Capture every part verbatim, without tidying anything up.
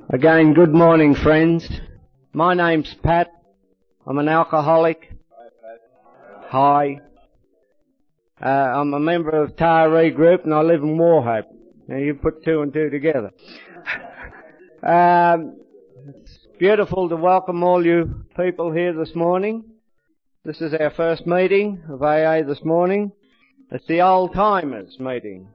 Again, good morning, friends. My name's Pat. I'm an alcoholic. Hi. Uh, I'm a member of Taree Group and I live in Wauchope. Now you put two and two together. um, it's beautiful to welcome all you people here this morning. This is our first meeting of A A this morning. It's the Old Timers meeting.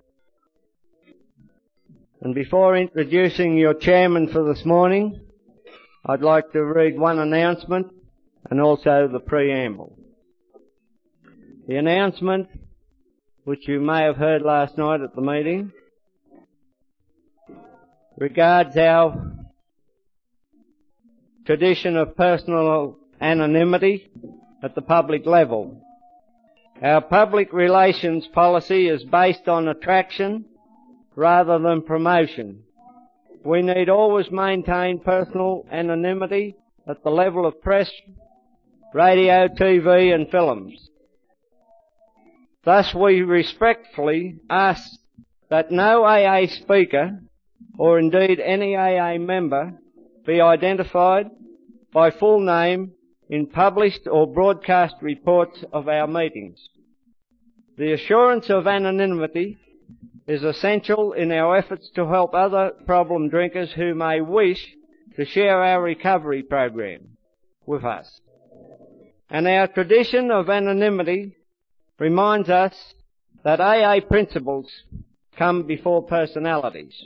And before introducing your chairman for this morning, I'd like to read one announcement and also the preamble. The announcement, which you may have heard last night at the meeting, regards our tradition of personal anonymity at the public level. Our public relations policy is based on attraction rather than promotion. We need always maintain personal anonymity at the level of press, radio, T V and films. Thus we respectfully ask that no A A speaker, or indeed any A A member, be identified by full name in published or broadcast reports of our meetings. The assurance of anonymity is essential in our efforts to help other problem drinkers who may wish to share our recovery program with us. And our tradition of anonymity reminds us that A A principles come before personalities.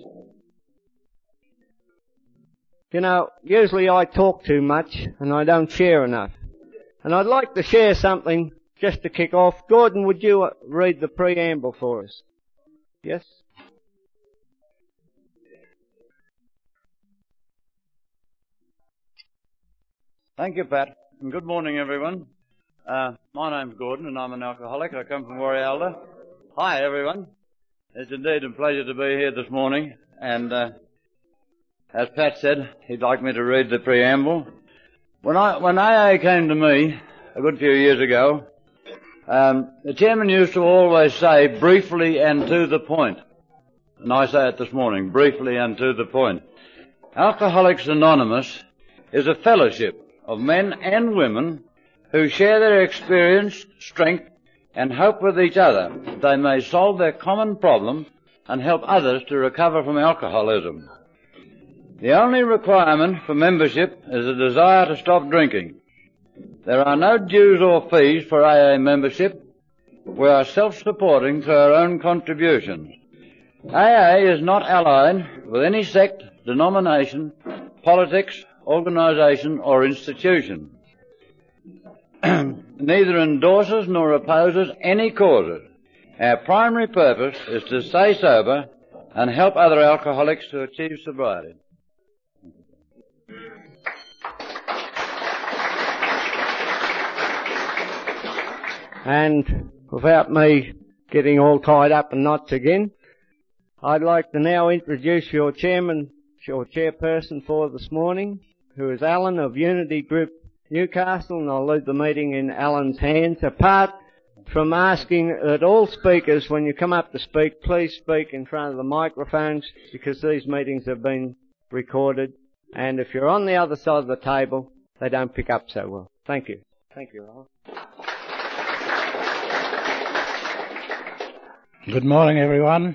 You know, usually I talk too much and I don't share enough. And I'd like to share something just to kick off. Gordon, would you read the preamble for us? Yes? Thank you, Pat, and good morning, everyone. Uh, my name's Gordon, and I'm an alcoholic. I come from Warialda. Hi, everyone. It's indeed a pleasure to be here this morning, and uh, as Pat said, he'd like me to read the preamble. When I when A A came to me a good few years ago, Um, the chairman used to always say, briefly and to the point. And I say it this morning, briefly and to the point. Alcoholics Anonymous is a fellowship of men and women who share their experience, strength, and hope with each other that they may solve their common problem and help others to recover from alcoholism. The only requirement for membership is a desire to stop drinking. There are no dues or fees for A A membership. We are self-supporting through our own contributions. A A is not allied with any sect, denomination, politics, organisation or institution. Neither endorses nor opposes any causes. Our primary purpose is to stay sober and help other alcoholics to achieve sobriety. And without me getting all tied up in knots again, I'd like to now introduce your chairman, your chairperson for this morning, who is Alan of Unity Group Newcastle, and I'll leave the meeting in Alan's hands. Apart from asking that all speakers, when you come up to speak, please speak in front of the microphones, because these meetings have been recorded, and if you're on the other side of the table, they don't pick up so well. Thank you. Thank you, Alan. Good morning, everyone.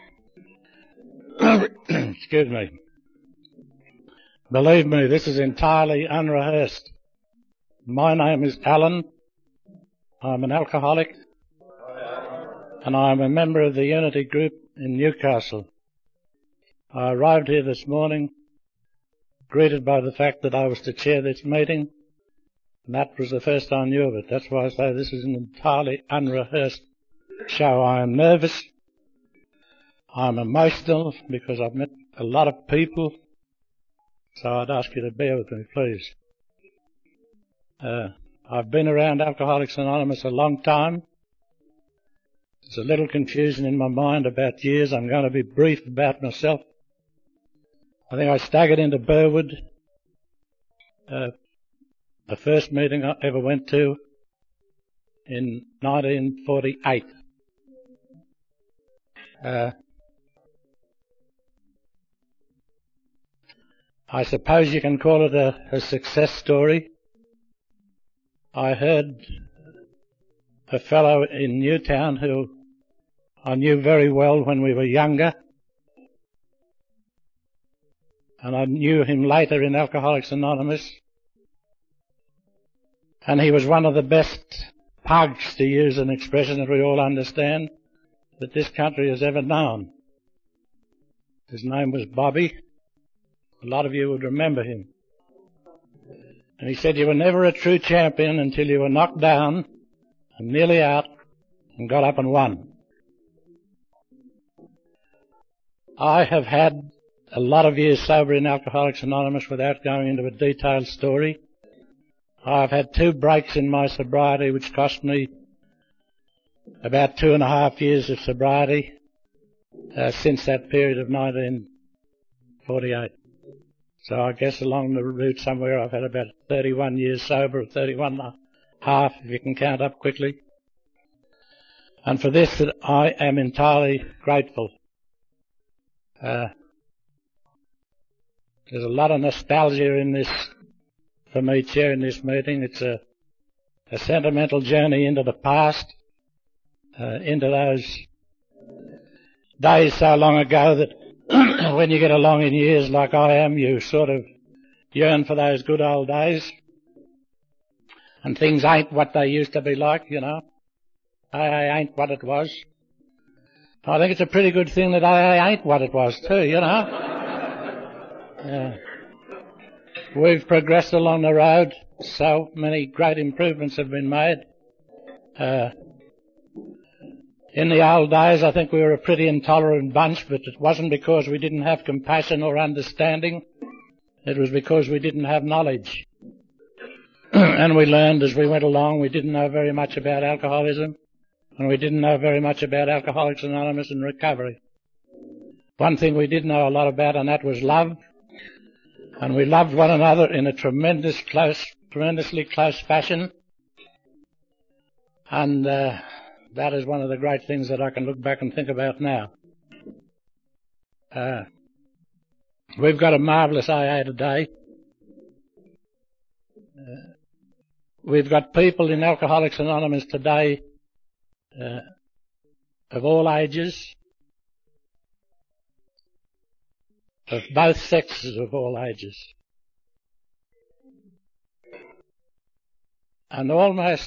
Excuse me. Believe me, this is entirely unrehearsed. My name is Alan. I'm an alcoholic, and I'm a member of the Unity Group in Newcastle. I arrived here this morning, greeted by the fact that I was to chair this meeting, and that was the first I knew of it. That's why I say this is an entirely unrehearsed show. I am nervous. I'm emotional because I've met a lot of people, so I'd ask you to bear with me, please. Uh, I've been around Alcoholics Anonymous a long time. There's a little confusion in my mind about years. I'm going to be brief about myself. I think I staggered into Burwood, uh, the first meeting I ever went to in nineteen forty-eight. Uh, I suppose you can call it a, a success story. I heard a fellow in Newtown who I knew very well when we were younger, and I knew him later in Alcoholics Anonymous, and he was one of the best pugs, to use an expression that we all understand, that this country has ever known. His name was Bobby. A lot of you would remember him. And he said you were never a true champion until you were knocked down and nearly out and got up and won. I have had a lot of years sober in Alcoholics Anonymous without going into a detailed story. I've had two breaks in my sobriety which cost me about two and a half years of sobriety uh, since that period of nineteen forty-eight. So I guess along the route somewhere I've had about thirty-one years sober, or thirty-one and a half if you can count up quickly. And for this I am entirely grateful. Uh, there's a lot of nostalgia in this, for me, chairing this meeting. It's a, a sentimental journey into the past, uh, into those days so long ago that when you get along in years like I am, you sort of yearn for those good old days. And things ain't what they used to be like, you know. A A ain't what it was. I think it's a pretty good thing that A A ain't what it was too, you know. Uh, we've progressed along the road. So many great improvements have been made. Uh, in the old days, I think we were a pretty intolerant bunch, but it wasn't because we didn't have compassion or understanding. It was because we didn't have knowledge. And we learned as we went along. We didn't know very much about alcoholism, and we didn't know very much about Alcoholics Anonymous and recovery. One thing we did know a lot about, and that was love. And we loved one another in a tremendous close, tremendously close fashion. And uh, that is one of the great things that I can look back and think about now. Uh, we've got a marvellous A A today. Uh, we've got people in Alcoholics Anonymous today uh, of all ages, of both sexes, of all ages. And almost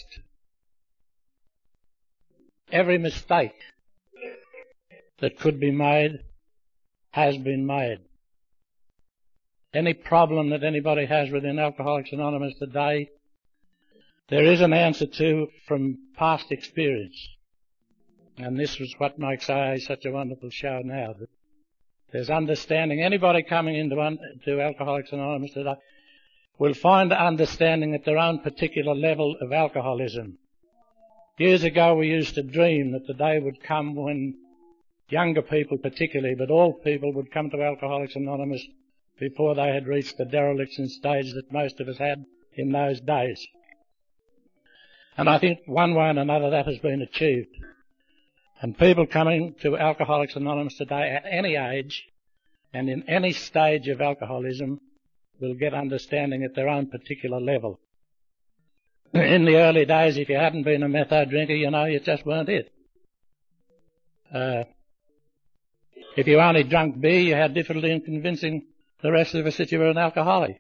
every mistake that could be made has been made. Any problem that anybody has within Alcoholics Anonymous today, there is an answer to from past experience. And this is what makes A A such a wonderful show now, that there's understanding. Anybody coming into un- to Alcoholics Anonymous today will find understanding at their own particular level of alcoholism. Years ago we used to dream that the day would come when younger people particularly, but all people, would come to Alcoholics Anonymous before they had reached the dereliction stage that most of us had in those days. And I think one way and another that has been achieved. And people coming to Alcoholics Anonymous today at any age and in any stage of alcoholism will get understanding at their own particular level. In the early days, if you hadn't been a metho drinker, you know, you just weren't it. Uh, if you only drank beer, you had difficulty in convincing the rest of us that you were an alcoholic.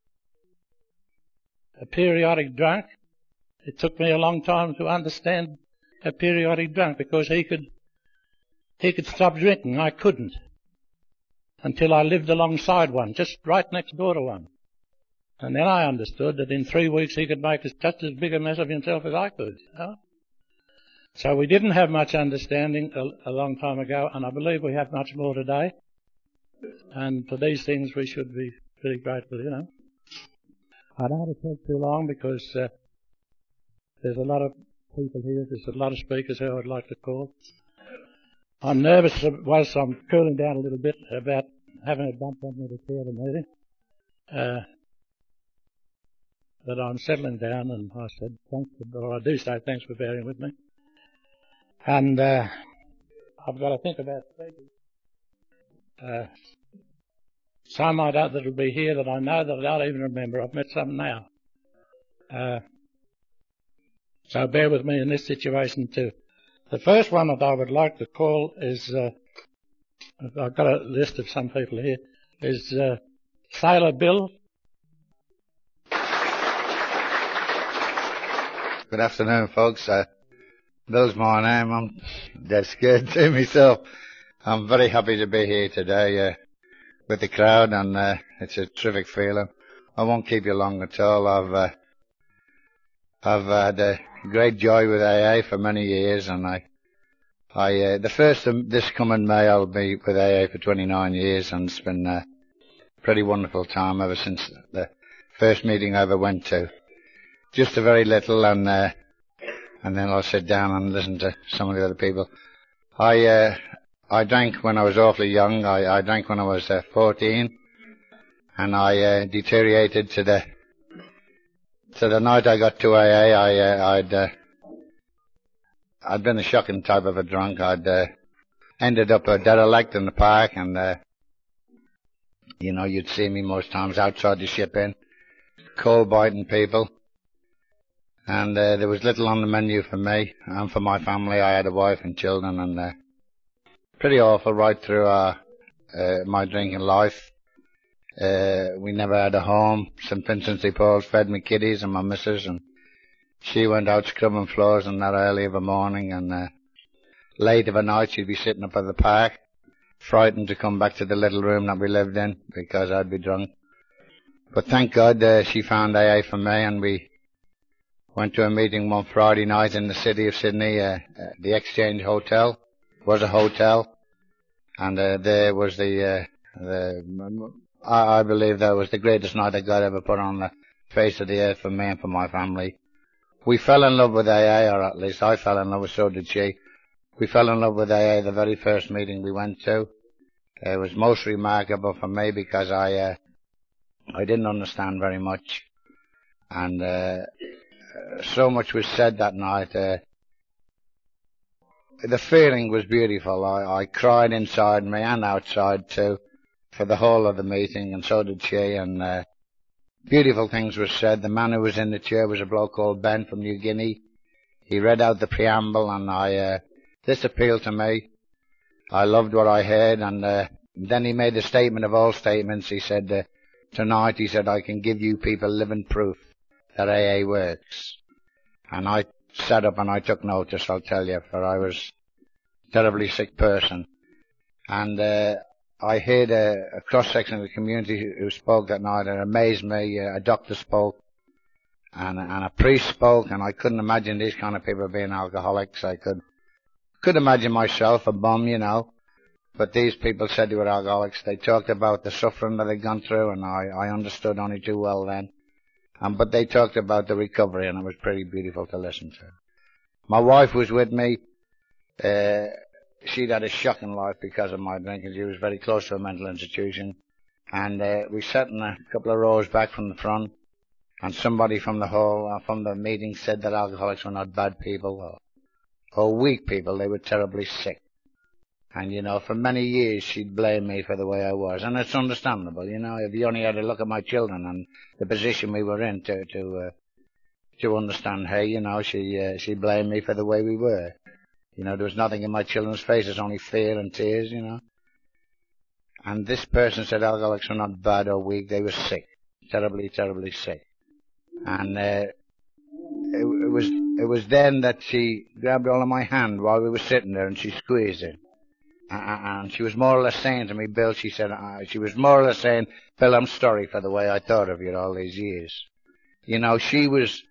A periodic drunk, it took me a long time to understand a periodic drunk, because he could he could stop drinking. I couldn't, until I lived alongside one, just right next door to one. And then I understood that in three weeks he could make just as big a mess of himself as I could. You know? So we didn't have much understanding a, a long time ago, and I believe we have much more today. And for these things we should be pretty grateful, you know. I don't want to talk too long because uh, there's a lot of people here. There's a lot of speakers who I'd like to call. I'm nervous, was I'm cooling down a little bit about having a bump on me to chair the meeting. Uh, but I'm settling down, and I said thanks for, or I do say thanks for bearing with me. And uh, I've got to think about speaking. Uh, some I don't that will be here that I know that I don't even remember. I've met some now. Uh, so bear with me in this situation too. The first one that I would like to call is, uh, I've got a list of some people here, is uh, Sailor Bill. Good afternoon, folks. Uh, Bill's my name. I'm dead scared too myself. I'm very happy to be here today uh, with the crowd, and uh, it's a terrific feeling. I won't keep you long at all. I've uh, I've had a great joy with A A for many years, and I, I uh, the first of this coming May I'll be with A A for twenty-nine years, and it's been a pretty wonderful time ever since the first meeting I ever went to. Just a very little, and uh, and then I'll sit down and listen to some of the other people. I uh, I drank when I was awfully young. I, I drank when I was uh, fourteen, and I uh, deteriorated to the to the night I got to A A. I uh, I'd uh, I'd been a shocking type of a drunk. I'd uh, ended up a derelict in the park, and uh, you know, you'd see me most times outside the ship inn, cold biting people. And uh, there was little on the menu for me and for my family. I had a wife and children, and uh, pretty awful right through our, uh, my drinking life. Uh, we never had a home. Saint Vincent de Paul's fed me kiddies and my missus, and she went out scrubbing floors in that early of a morning, and uh, late of a night she'd be sitting up at the park, frightened to come back to the little room that we lived in because I'd be drunk. But thank God uh, she found A A for me, and we went to a meeting one Friday night in the city of Sydney. Uh, uh, the Exchange Hotel was a hotel, and uh, there was the, uh, the I, I believe that was the greatest night that God ever put on the face of the earth for me and for my family. We fell in love with A A, or at least I fell in love with, so did she. We fell in love with A A the very first meeting we went to. It was most remarkable for me because I, uh, I didn't understand very much, and uh, so much was said that night. Uh, the feeling was beautiful. I, I cried inside me and outside too for the whole of the meeting, and so did she. And uh, beautiful things were said. The man who was in the chair was a bloke called Ben from New Guinea. He read out the preamble, and I uh, this appealed to me. I loved what I heard, and uh, then he made a statement of all statements. He said, uh, tonight, he said, I can give you people living proof that A A works. And I sat up and I took notice, I'll tell you, for I was a terribly sick person. And uh, I heard a, a cross-section of the community who spoke that night, and it amazed me. Uh, a doctor spoke, and, and a priest spoke, and I couldn't imagine these kind of people being alcoholics. I could could imagine myself, a bum, you know. But these people said they were alcoholics. They talked about the suffering that they'd gone through, and I, I understood only too well then. Um, but they talked about the recovery, and it was pretty beautiful to listen to. My wife was with me. Uh, she'd had a shocking life because of my drinking. She was very close to a mental institution. And uh, we sat in a couple of rows back from the front, and somebody from the hall, uh, from the meeting said that alcoholics were not bad people or, or weak people. They were terribly sick. And, you know, for many years she'd blame me for the way I was. And it's understandable, you know, if you only had to look at my children and the position we were in to to, uh, to understand her, you know, she uh, she blamed me for the way we were. You know, there was nothing in my children's faces, only fear and tears, you know. And this person said alcoholics were not bad or weak, they were sick. Terribly, terribly sick. And uh, it, it was it was then that she grabbed hold of my hand while we were sitting there and she squeezed it. And she was more or less saying to me, Bill, she said, uh, she was more or less saying, Bill, I'm sorry for the way I thought of you all these years. You know, she was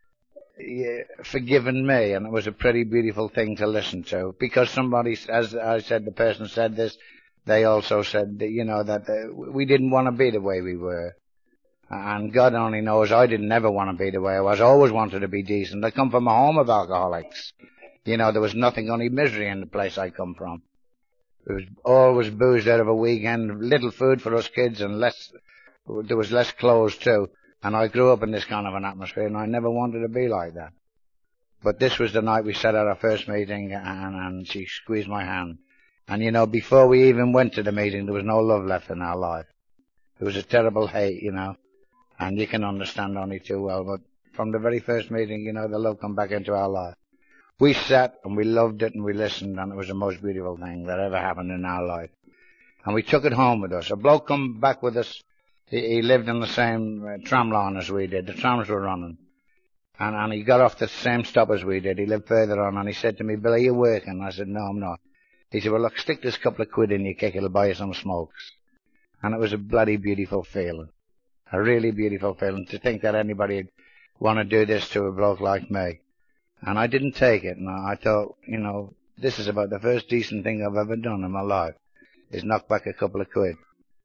yeah, forgiving me, and it was a pretty beautiful thing to listen to. Because somebody, as I said, the person said this, they also said, that, you know, that uh, we didn't want to be the way we were. And God only knows I didn't ever want to be the way I was. I always wanted to be decent. I come from a home of alcoholics. You know, there was nothing, only misery in the place I come from. There was always booze out of a weekend, little food for us kids, and less, there was less clothes too. And I grew up in this kind of an atmosphere, and I never wanted to be like that. But this was the night we sat at our first meeting, and, and she squeezed my hand. And, you know, before we even went to the meeting, there was no love left in our life. There was a terrible hate, you know, and you can understand only too well. But from the very first meeting, you know, the love come back into our life. We sat and we loved it and we listened, and it was the most beautiful thing that ever happened in our life. And we took it home with us. A bloke come back with us. He, he lived on the same uh, tram line as we did. The trams were running. And, and he got off the same stop as we did. He lived further on, and he said to me, "Bill, are you working?" I said, "No, I'm not." He said, "Well, look, stick this couple of quid in your kick. It'll buy you some smokes." And it was a bloody beautiful feeling. A really beautiful feeling to think that anybody would want to do this to a bloke like me. And I didn't take it. And I thought, you know, this is about the first decent thing I've ever done in my life, is knock back a couple of quid.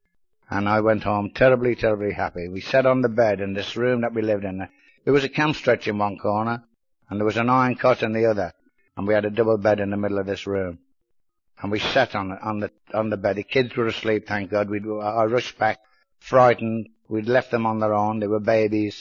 And I went home terribly, terribly happy. We sat on the bed in this room that we lived in. There was a camp stretch in one corner, and there was an iron cot in the other, and we had a double bed in the middle of this room. And we sat on the, on the, on the bed. The kids were asleep, thank God. We'd, I rushed back, frightened. We'd left them on their own. They were babies.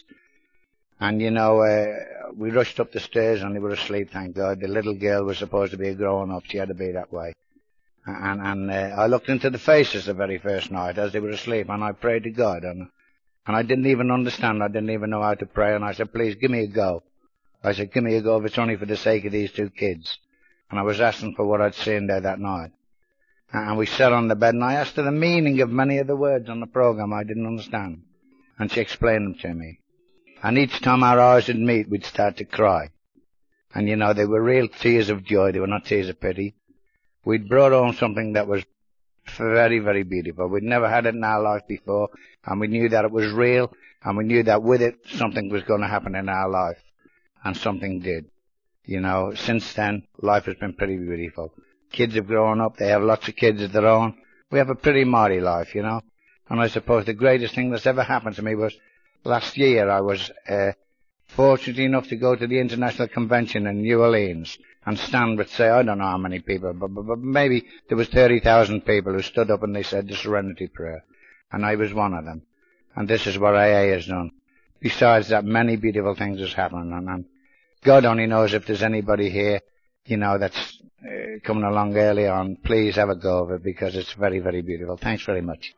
And, you know, uh, we rushed up the stairs and they were asleep, thank God. The little girl was supposed to be a grown-up. She had to be that way. And, and uh, I looked into the faces the very first night as they were asleep, and I prayed to God. And, and I didn't even understand. I didn't even know how to pray. And I said, "Please, give me a go." I said, "Give me a go if it's only for the sake of these two kids." And I was asking for what I'd seen there that night. And we sat on the bed, and I asked her the meaning of many of the words on the program I didn't understand. And she explained them to me. And each time our eyes would meet, we'd start to cry. And, you know, they were real tears of joy. They were not tears of pity. We'd brought home something that was very, very beautiful. We'd never had it in our life before, and we knew that it was real, and we knew that with it, something was going to happen in our life. And something did. You know, since then, life has been pretty beautiful. Kids have grown up. They have lots of kids of their own. We have a pretty mighty life, you know. And I suppose the greatest thing that's ever happened to me was last year I was uh, fortunate enough to go to the International Convention in New Orleans and stand with, say, I don't know how many people, but, but, but maybe there was thirty thousand people who stood up and they said the Serenity Prayer. And I was one of them. And this is what A A has done. Besides that, many beautiful things has happened. And, and God only knows if there's anybody here, you know, that's uh, coming along early on. Please have a go of it, because it's very, very beautiful. Thanks very much.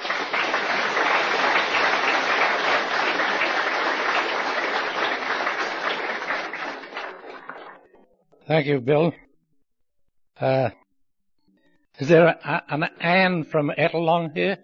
Thank you, Bill. Uh, is there a, an Anne from Ettalong here?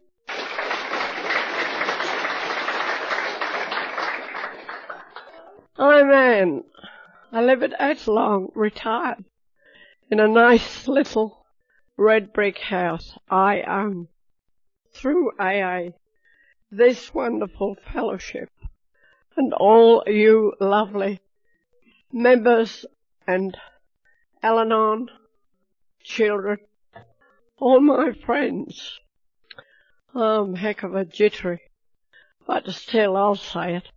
I'm Anne. I live at Ettalong, retired, in a nice little red brick house I own. Through A A, this wonderful fellowship, and all you lovely members and Al-Anon children, all my friends. I'm heck of a jittery, but still I'll say it.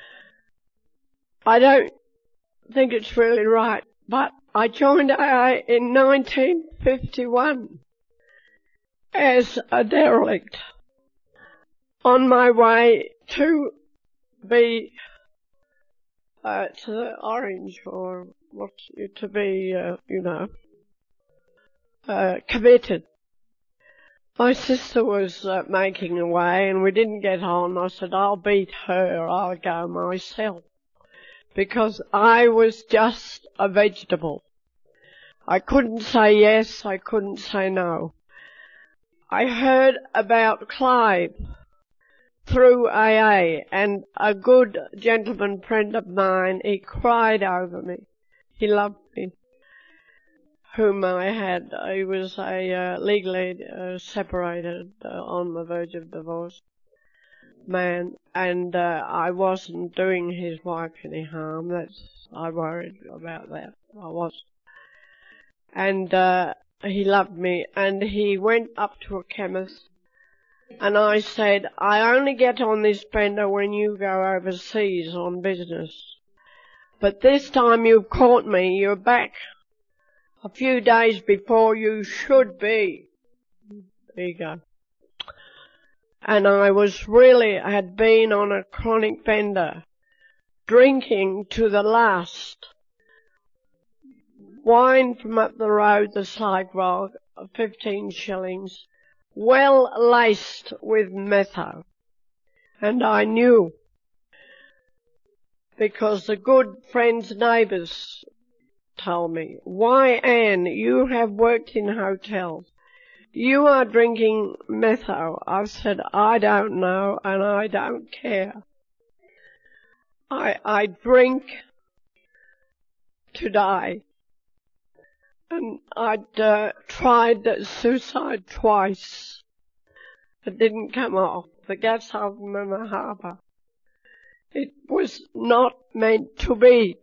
I don't think it's really right, but I joined A A in nineteen fifty-one as a derelict on my way to be uh, to the Orange, or what to be, uh, you know, uh, committed. My sister was uh, making away, and we didn't get on. I said, "I'll beat her. I'll go myself." Because I was just a vegetable. I couldn't say yes, I couldn't say no. I heard about Clive through A A, and a good gentleman friend of mine, he cried over me. He loved me, whom I had. He was a uh, legally uh, separated, uh, on the verge of divorce man, and uh, I wasn't doing his wife any harm. That's, I worried about that. I was. And uh, he loved me, and he went up to a chemist, and I said, "I only get on this bender when you go overseas on business. But this time you've caught me. You're back a few days before you should be." There you go. And I was really, had been on a chronic bender, drinking to the last. Wine from up the road, the Slag Rock, fifteen shillings, well laced with metho. And I knew, because the good friends, neighbours told me, "Why, Anne, you have worked in hotels. You are drinking metho." I said, "I don't know and I don't care. I, I drink to die." And I'd uh, tried suicide twice. It didn't come off. The gas oven in the harbour. It was not meant to be.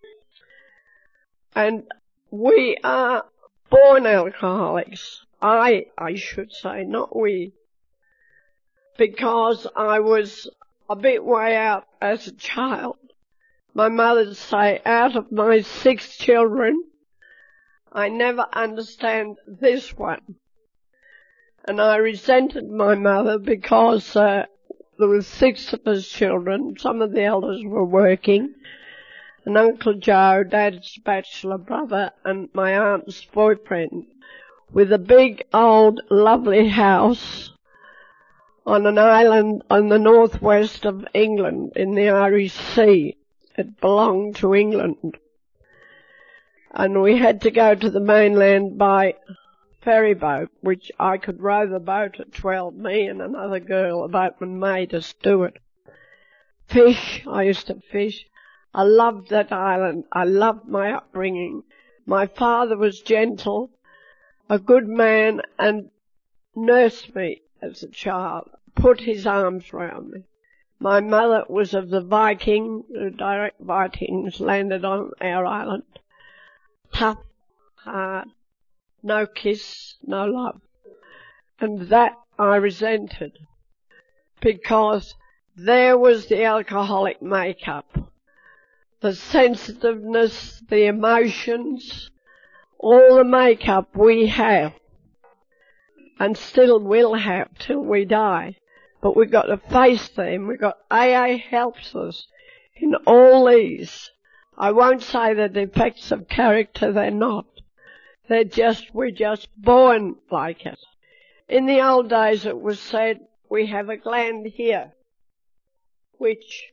And we are born alcoholics. I, I should say, not we. Because I was a bit way out as a child. My mother'd say, out of my six children, I never understand this one. And I resented my mother because uh, there were six of us children. Some of the elders were working. And Uncle Joe, Dad's bachelor brother, and my aunt's boyfriend, with a big, old, lovely house on an island on the northwest of England in the Irish Sea. It belonged to England. And we had to go to the mainland by ferry boat, which I could row the boat at twelve. Me and another girl, a boatman, made us do it. Fish, I used to fish. I loved that island. I loved my upbringing. My father was gentle, a good man, and nursed me as a child, put his arms round me. My mother was of the Viking, the direct Vikings landed on our island. Tough, hard, no kiss, no love. And that I resented, because there was the alcoholic makeup. The sensitiveness, the emotions, all the makeup we have, and still will have till we die. But we've got to face them. We've got A A helps us in all these. I won't say they're defects of character, they're not. They're just, we're just born like it. In the old days it was said we have a gland here, which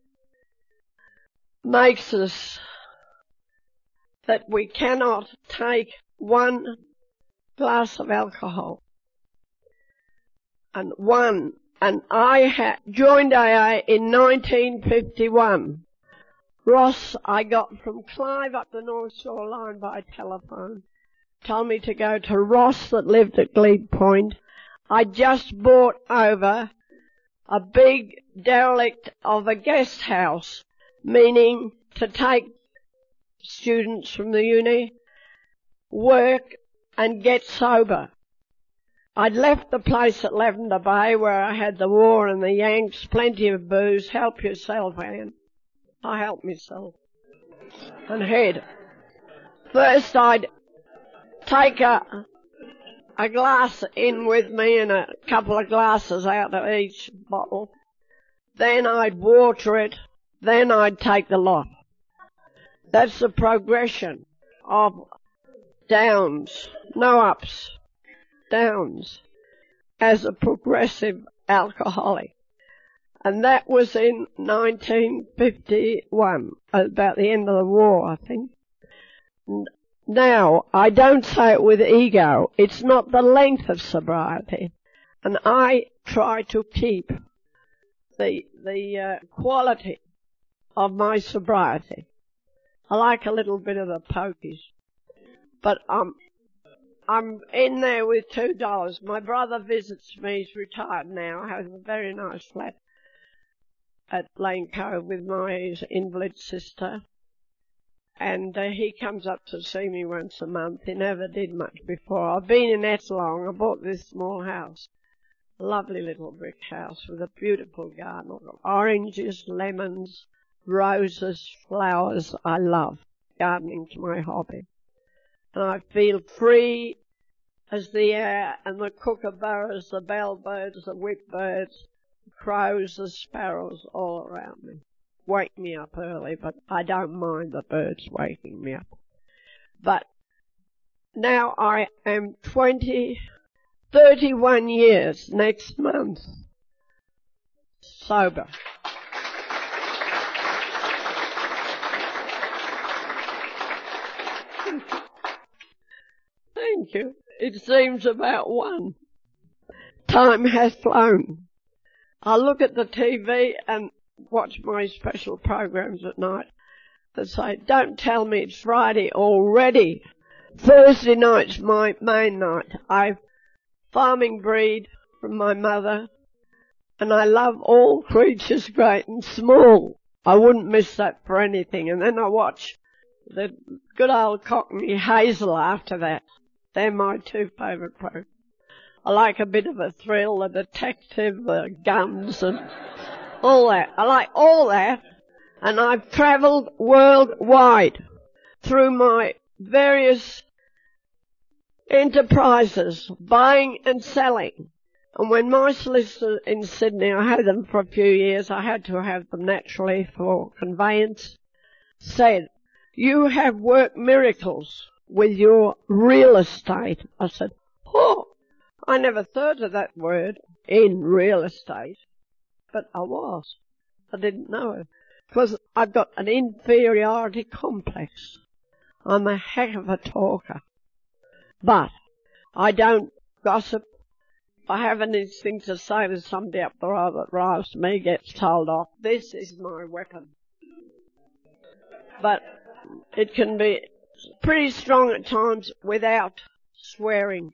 makes us that we cannot take one glass of alcohol. And one, and I ha- joined A A in nineteen fifty-one. Ross, I got from Clive up the North Shore line by telephone, told me to go to Ross that lived at Glebe Point. I just bought over a big derelict of a guest house, meaning to take students from the uni, work and get sober. I'd left the place at Lavender Bay where I had the war and the Yanks, plenty of booze. Help yourself, Anne. I helped myself and head. First I'd take a, a glass in with me and a couple of glasses out of each bottle. Then I'd water it. Then I'd take the lot. That's the progression of downs, no ups, downs, as a progressive alcoholic. And that was in nineteen fifty-one, about the end of the war, I think. Now, I don't say it with ego. It's not the length of sobriety. And I try to keep the, the uh, quality of my sobriety. I like a little bit of the pokies. But um, I'm in there with two dollars. My brother visits me. He's retired now. Has a very nice flat at Lane Cove with my invalid sister. And uh, he comes up to see me once a month. He never did much before. I've been in Ettalong. I bought this small house. A lovely little brick house with a beautiful garden. I've got oranges, lemons, roses, flowers. I love gardening's my hobby. And I feel free as the air and the kookaburras, the bellbirds, the whipbirds, the crows, the sparrows all around me. Wake me up early, but I don't mind the birds waking me up. But now I am twenty, thirty-one years next month sober. Thank you. It seems about one. Time has flown. I look at the T V and watch my special programs at night that say, don't tell me it's Friday already. Thursday night's my main night. I farming breed from my mother, and I love all creatures great and small. I wouldn't miss that for anything. And then I watch the good old Cockney Hazel after that. They're my two favourite programs. I like a bit of a thrill, a detective, the guns and all that. I like all that, and I've travelled worldwide through my various enterprises, buying and selling. And when my solicitor in Sydney, I had them for a few years, I had to have them naturally for conveyance, said, you have worked miracles with your real estate. I said, oh, I never thought of that word, in real estate, but I was. I didn't know it. Because I've got an inferiority complex. I'm a heck of a talker. But I don't gossip. If I have anything to say to somebody up the road that riles me, gets told off. This is my weapon. But it can be pretty strong at times without swearing.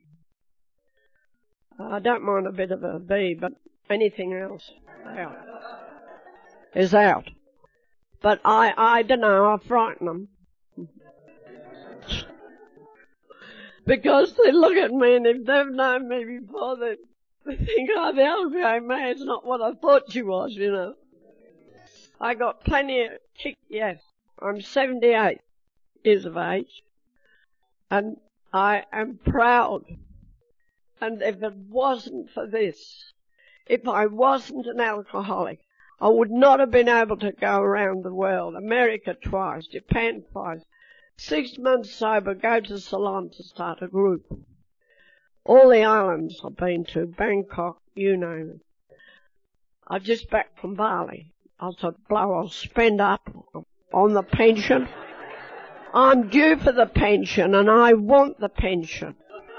I don't mind a bit of a B, but anything else out is out. But I, I don't know, I frighten them. Because they look at me, and if they've known me before, they, they think, oh, the old grey man's not what I thought she was, you know. I got plenty of kick, yes. I'm seventy-eight years of age, and I am proud. And if it wasn't for this, if I wasn't an alcoholic, I would not have been able to go around the world. America twice, Japan twice. Six months sober, go to Ceylon to start a group. All the islands I've been to, Bangkok, you name it. I'm just back from Bali. I thought, blow, I'll spend up on the pension. I'm due for the pension, and I want the pension.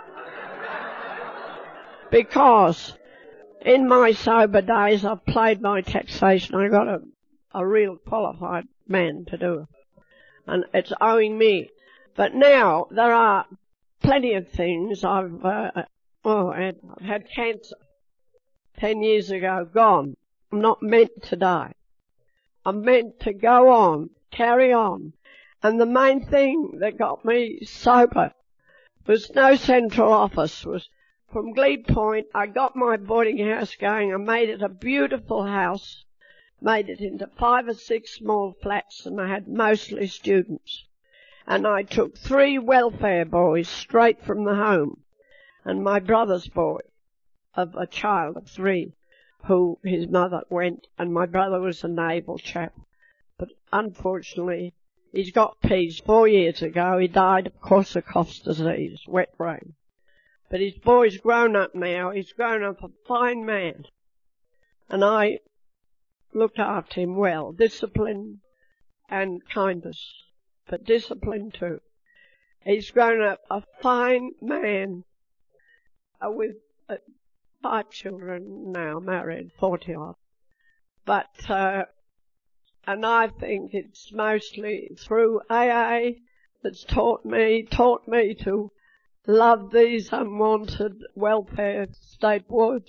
Because in my sober days, I've played my taxation. I got a, a real qualified man to do it. And it's owing me. But now there are plenty of things. I've, uh, oh, I've had cancer ten years ago, gone. I'm not meant to die. I'm meant to go on, carry on. And the main thing that got me sober was no central office, was from Glebe Point. I got my boarding house going. I made it a beautiful house, made it into five or six small flats, and I had mostly students. And I took three welfare boys straight from the home, and my brother's boy, of a child of three, who his mother went, and my brother was a naval chap. But unfortunately, he's got peas. Four years ago, he died of Korsakoff's disease, wet brain. But his boy's grown up now. He's grown up a fine man. And I looked after him well. Discipline and kindness, but discipline too. He's grown up a fine man uh, with uh, five children now, married, forty odd. But, uh, and I think it's mostly through A A that's taught me, taught me to love these unwanted welfare state boards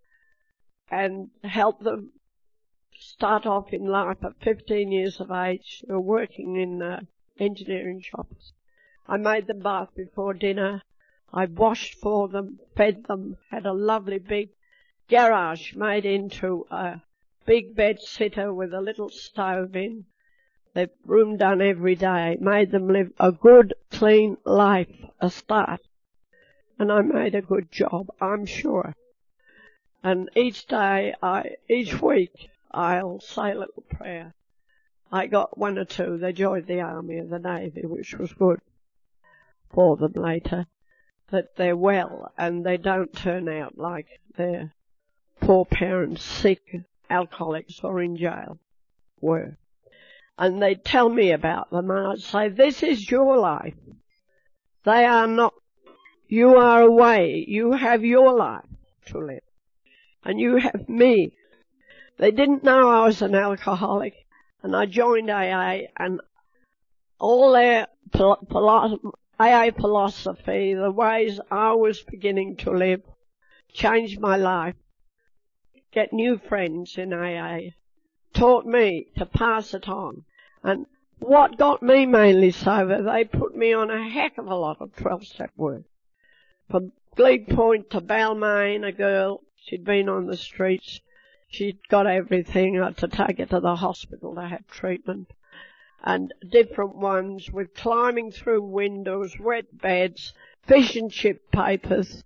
and help them start off in life at fifteen years of age, who are working in uh, engineering shops. I made them bath before dinner. I washed for them, fed them, had a lovely big garage made into a big bed sitter with a little stove in. They've room done every day, made them live a good, clean life, a start. And I made a good job, I'm sure. And each day, I, each week, I'll say a little prayer. I got one or two, they joined the army and the navy, which was good for them later, that they're well and they don't turn out like their poor parents sick alcoholics or in jail were. And they'd tell me about them, and I'd say, this is your life. They are not. You are away. You have your life to live. And you have me. They didn't know I was an alcoholic, and I joined A A, and all their pol- pol- A A philosophy, the ways I was beginning to live, changed my life. Get new friends in A A, taught me to pass it on. And what got me mainly sober, they put me on a heck of a lot of twelve-step work. From Glebe Point to Balmain, a girl, she'd been on the streets, she'd got everything, I had to take her to the hospital to have treatment. And different ones with climbing through windows, wet beds, fish and chip papers,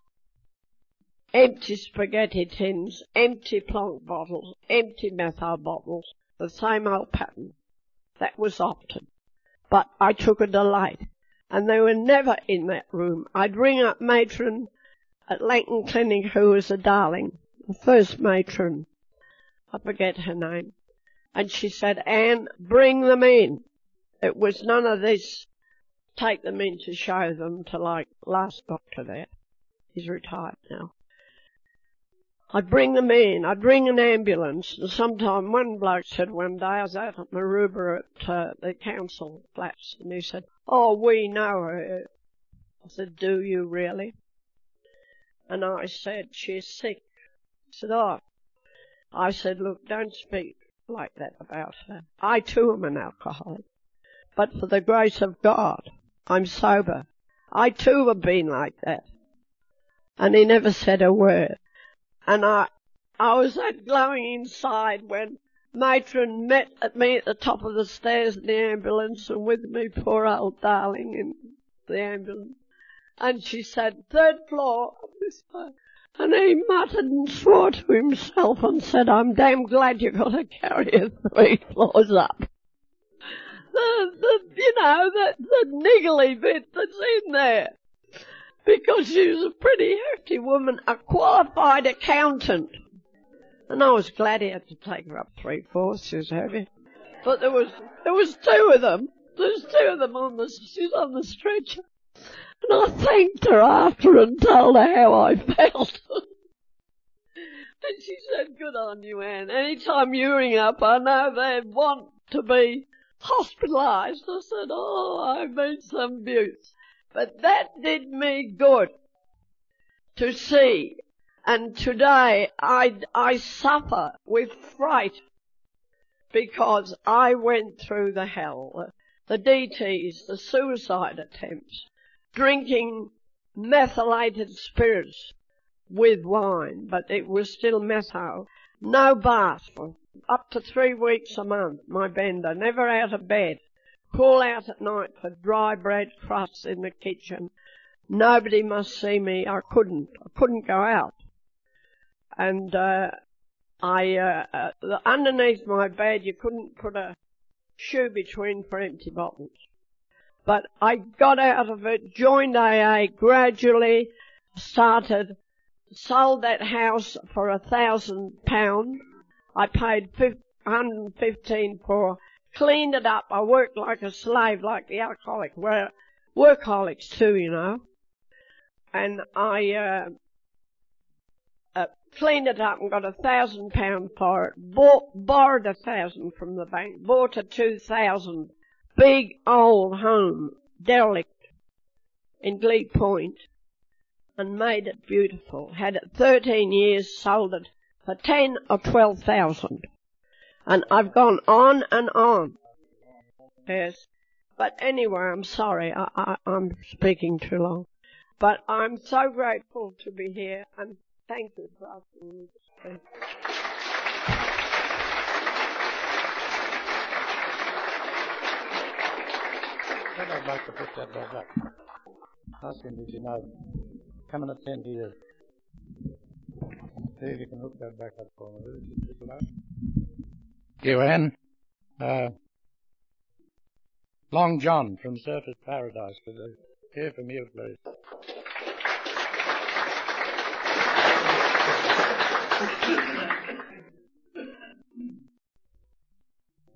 empty spaghetti tins, empty plonk bottles, empty methyl bottles, the same old pattern. That was often. But I took a delight. And they were never in that room. I'd ring up matron at Langton Clinic, who was a darling, the first matron. I forget her name. And she said, Anne, bring them in. It was none of this, take them in to show them to like last doctor there. He's retired now. I'd bring them in, I'd ring an ambulance, and sometime one bloke said one day, I was out at Maroubra at uh, the council flats, and he said, oh, we know her. I said, do you really? And I said, she's sick. He said, oh. I said, look, don't speak like that about her. I too am an alcoholic, but for the grace of God, I'm sober. I too have been like that. And he never said a word. And I, I was that glowing inside when matron met at me at the top of the stairs in the ambulance, and with me poor old darling in the ambulance. And she said, third floor of this way. And he muttered and swore to himself and said, I'm damn glad you've got to carry her three floors up. The, the, you know, the, the niggly bit that's in there. Because she was a pretty hefty woman, a qualified accountant. And I was glad he had to take her up three floors, she was heavy. But there was, there was two of them. There was two of them on the, she was on the stretcher. And I thanked her after and told her how I felt. And she said, good on you, Anne. Anytime you ring up, I know they want to be hospitalised. I said, oh, I've been some abuse. But that did me good to see. And today I, I suffer with fright because I went through the hell, the D Ts, the suicide attempts, drinking methylated spirits with wine, but it was still methyl. No bath for up to three weeks a month, my bender, never out of bed. Call out at night for dry bread crusts in the kitchen. Nobody must see me. I couldn't. I couldn't go out. And uh, I, uh, uh, underneath my bed, you couldn't put a shoe between for empty bottles. But I got out of it, joined A A, gradually started, sold that house for a thousand pounds. I paid one hundred and fifteen for, cleaned it up. I worked like a slave, like the alcoholic. We're workaholics too, you know. And I uh, uh, cleaned it up and got a thousand pound for it. Bought, borrowed a thousand from the bank. Bought a two thousand big old home, derelict, in Glebe Point, and made it beautiful. Had it thirteen years, sold it for ten or twelve thousand. And I've gone on and on. Yes. But anyway, I'm sorry, I, I, I'm speaking too long. But I'm so grateful to be here, and thank you for asking me to speak. I'd like to put that back up. Ask him if you know. Come and attend here. See if you can hook that back up for me. You, Anne. Uh, Long John from Surfers Paradise. Could I hear from you, please?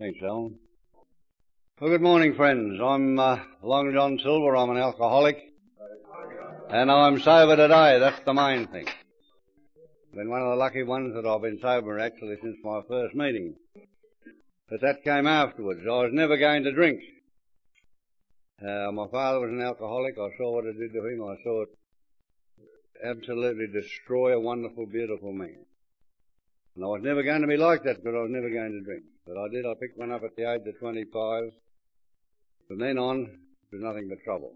Thanks, Alan. Well, good morning, friends. I'm uh, Long John Silver. I'm an alcoholic. And I'm sober today. That's the main thing. I've been one of the lucky ones that I've been sober actually since my first meeting. But that came afterwards. I was never going to drink. Uh, my father was an alcoholic. I saw what it did to him. I saw it absolutely destroy a wonderful, beautiful man. And I was never going to be like that, but I was never going to drink. But I did. I picked one up at the age of twenty-five. From then on, it was nothing but trouble.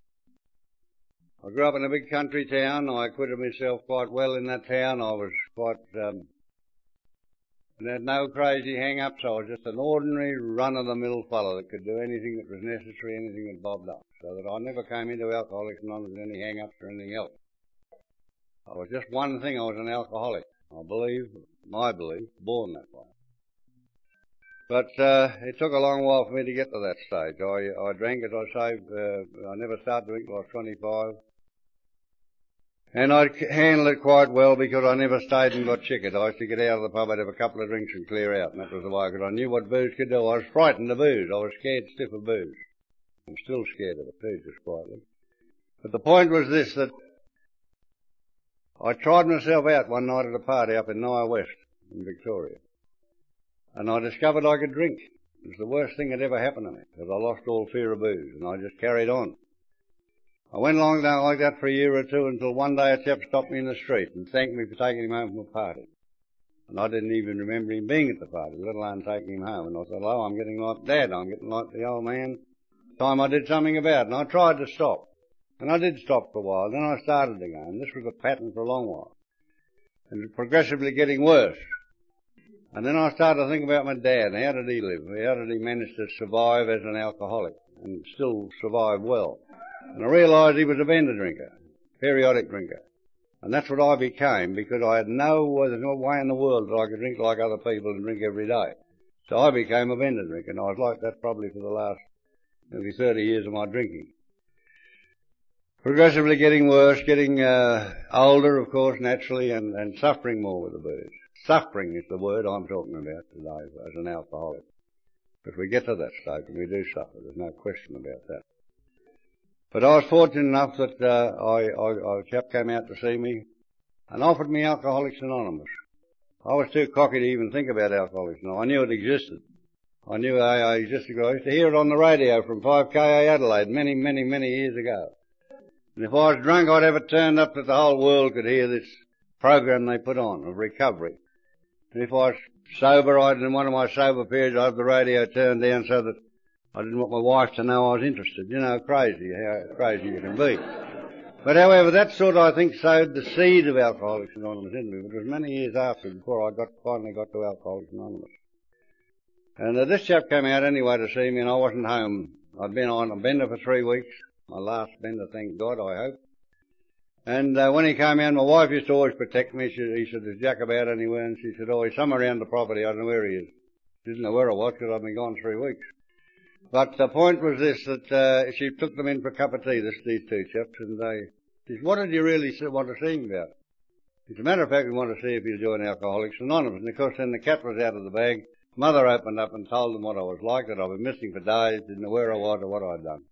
I grew up in a big country town. I acquitted myself quite well in that town. I was quite, um, and had no crazy hang-ups. I was just an ordinary run-of-the-mill fellow that could do anything that was necessary, anything that bobbed up. So that I never came into Alcoholics Anonymous with any hang-ups or anything else. I was just one thing. I was an alcoholic. I believe, my belief, born that way. But uh, it took a long while for me to get to that stage. I, I drank, as I say, uh, I never started drinking until I was twenty-five. And I'd handle it quite well because I never stayed and got chickered. I used to get out of the pub, I'd have a couple of drinks and clear out, and that was the way, because I knew what booze could do. I was frightened of booze. I was scared stiff of booze. I'm still scared of it too, just quietly. But the point was this, that I tried myself out one night at a party up in Nye West in Victoria. And I discovered I could drink. It was the worst thing that ever happened to me, because I lost all fear of booze, and I just carried on. I went along like that for a year or two until one day a chap stopped me in the street and thanked me for taking him home from a party. And I didn't even remember him being at the party, let alone taking him home. And I thought, oh, I'm getting like Dad, I'm getting like the old man. Time I did something about it, and I tried to stop. And I did stop for a while, then I started again. This was a pattern for a long while. And it was progressively getting worse. And then I started to think about my dad. How did he live? How did he manage to survive as an alcoholic and still survive well? And I realised he was a bender drinker, periodic drinker. And that's what I became, because I had no, there's no way in the world that I could drink like other people and drink every day. So I became a bender drinker, and I was like that probably for the last nearly thirty years of my drinking. Progressively getting worse, getting uh, older, of course, naturally, and, and suffering more with the booze. Suffering is the word I'm talking about today as an alcoholic. If we get to that stage, and we do suffer, there's no question about that. But I was fortunate enough that uh, I, I, a chap came out to see me and offered me Alcoholics Anonymous. I was too cocky to even think about Alcoholics Anonymous. I knew it existed. I knew A A existed. I used to hear it on the radio from five K A Adelaide many, many, many years ago. And if I was drunk, I'd have it turned up that the whole world could hear this program they put on of recovery. And if I was sober, I'd, in one of my sober periods, I'd have the radio turned down so that I didn't want my wife to know I was interested. You know, crazy, how crazy you can be. But however, that sort of, I think, sowed the seed of Alcoholics Anonymous into me. But it was many years after before I got finally got to Alcoholics Anonymous. And uh, this chap came out anyway to see me, and I wasn't home. I'd been on a bender for three weeks. My last bender, thank God, I hope. And uh, when he came out, my wife used to always protect me. She, he said, "Is Jack about anywhere?" And she said, "Oh, he's somewhere around the property. I don't know where he is." She didn't know where I was because I'd been gone three weeks. But the point was this, that uh, she took them in for a cup of tea, this, these two chaps, and they she said, "What did you really want to see him about?" As a matter of fact, we want to see if he'll join Alcoholics Anonymous. And of course, then the cat was out of the bag. Mother opened up and told them what I was like, that I'd been missing for days, didn't know where I was or what I'd done.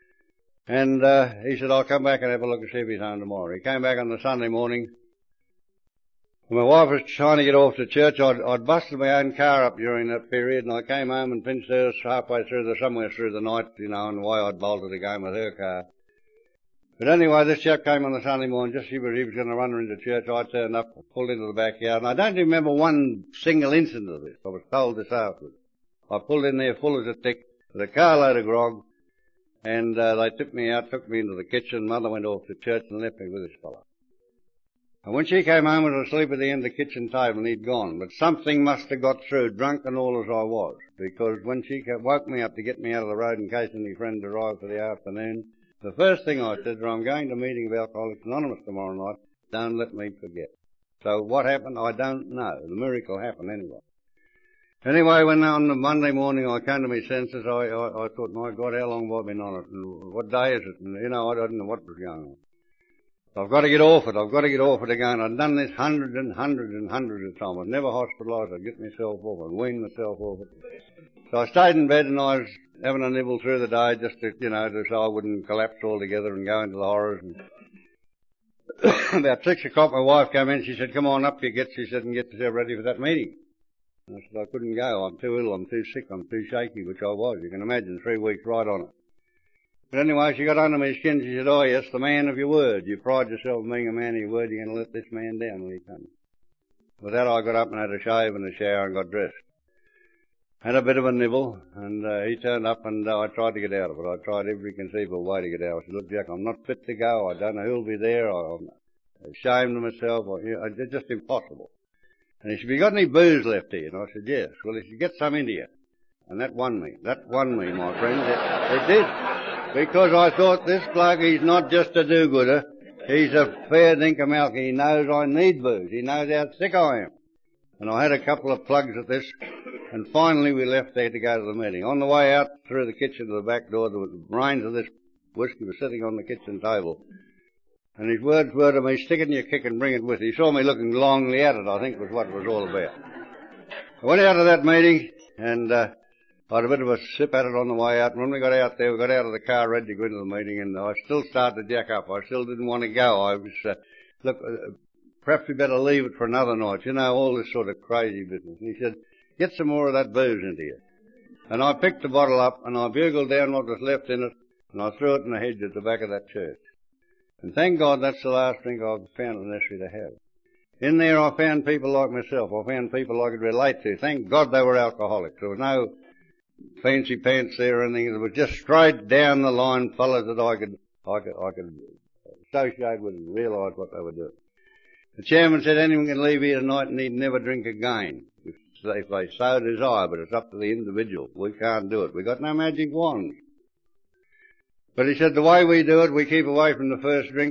And uh, he said, "I'll come back and have a look and see if he's home tomorrow." He came back on the Sunday morning. My wife was trying to get off to church. I'd, I'd busted my own car up during that period, and I came home and finished hers halfway through the, somewhere through the night, you know, and the way I'd bolted again with her car. But anyway, this chap came on the Sunday morning, just as he was, he was going to run her into church. I turned up, pulled into the backyard, and I don't remember one single incident of this. I was told this afterwards. I pulled in there full as a tick with a carload of grog, and uh, they took me out, took me into the kitchen. Mother went off to church and left me with this fellow. And when she came home, I was asleep at the end of the kitchen table, and he'd gone. But something must have got through, drunk and all as I was, because when she woke me up to get me out of the road in case any friend arrived for the afternoon, the first thing I said was, "I'm going to a meeting of Alcoholics Anonymous tomorrow night. Don't let me forget." So what happened, I don't know. The miracle happened anyway. Anyway, when on the Monday morning I came to my senses, I, I, I thought, my God, how long have I been on it? And what day is it? And, you know, I didn't know what was going on. I've got to get off it. I've got to get off it again. I've done this hundreds and hundreds and hundreds of times. I've never hospitalised. I'd get myself off it, wean myself off it. So I stayed in bed and I was having a nibble through the day just to, you know, just so I wouldn't collapse altogether and go into the horrors. And about six o'clock my wife came in, she said, come on up, you get, she said, and get yourself ready for that meeting. And I said, I couldn't go, I'm too ill, I'm too sick, I'm too shaky, which I was. You can imagine, three weeks right on it. But anyway, she got under my skin, she said, oh yes, the man of your word. You pride yourself on being a man of your word, you're going to let this man down when he comes. With that I got up and had a shave and a shower and got dressed. Had a bit of a nibble, and uh, he turned up and uh, I tried to get out of it. I tried every conceivable way to get out. I said, look Jack, I'm not fit to go, I don't know who'll be there, I'm ashamed of myself, or, you know, it's just impossible. And he said, have you got any booze left here? And I said, yes. Well, he said, get some into you. And that won me. That won me, my friends. It, it did. Because I thought, this bloke, he's not just a do-gooder. He's a fair dinkum-alka. He knows I need booze. He knows how sick I am. And I had a couple of plugs at this. And finally we left there to go to the meeting. On the way out through the kitchen to the back door, there was the brains of this whiskey was sitting on the kitchen table. And his words were to me, stick it in your kick and bring it with you. He saw me looking longingly at it, I think was what it was all about. I went out of that meeting and uh, I had a bit of a sip at it on the way out. And when we got out there, we got out of the car ready to go into the meeting, and I still started to jack up. I still didn't want to go. I was, uh, look, uh, perhaps we better leave it for another night. You know, all this sort of crazy business. And he said, get some more of that booze into you. And I picked the bottle up and I bugled down what was left in it and I threw it in the hedge at the back of that church. And thank God that's the last drink I've found it necessary to have. In there I found people like myself. I found people I could relate to. Thank God they were alcoholics. There was no fancy pants there or anything. It was just straight down the line fellas that I could, I could, I could associate with and realise what they were doing. The chairman said anyone can leave here tonight and need never drink again. If if they so desire, but it's up to the individual. We can't do it. We've got no magic wands. But he said the way we do it, we keep away from the first drink.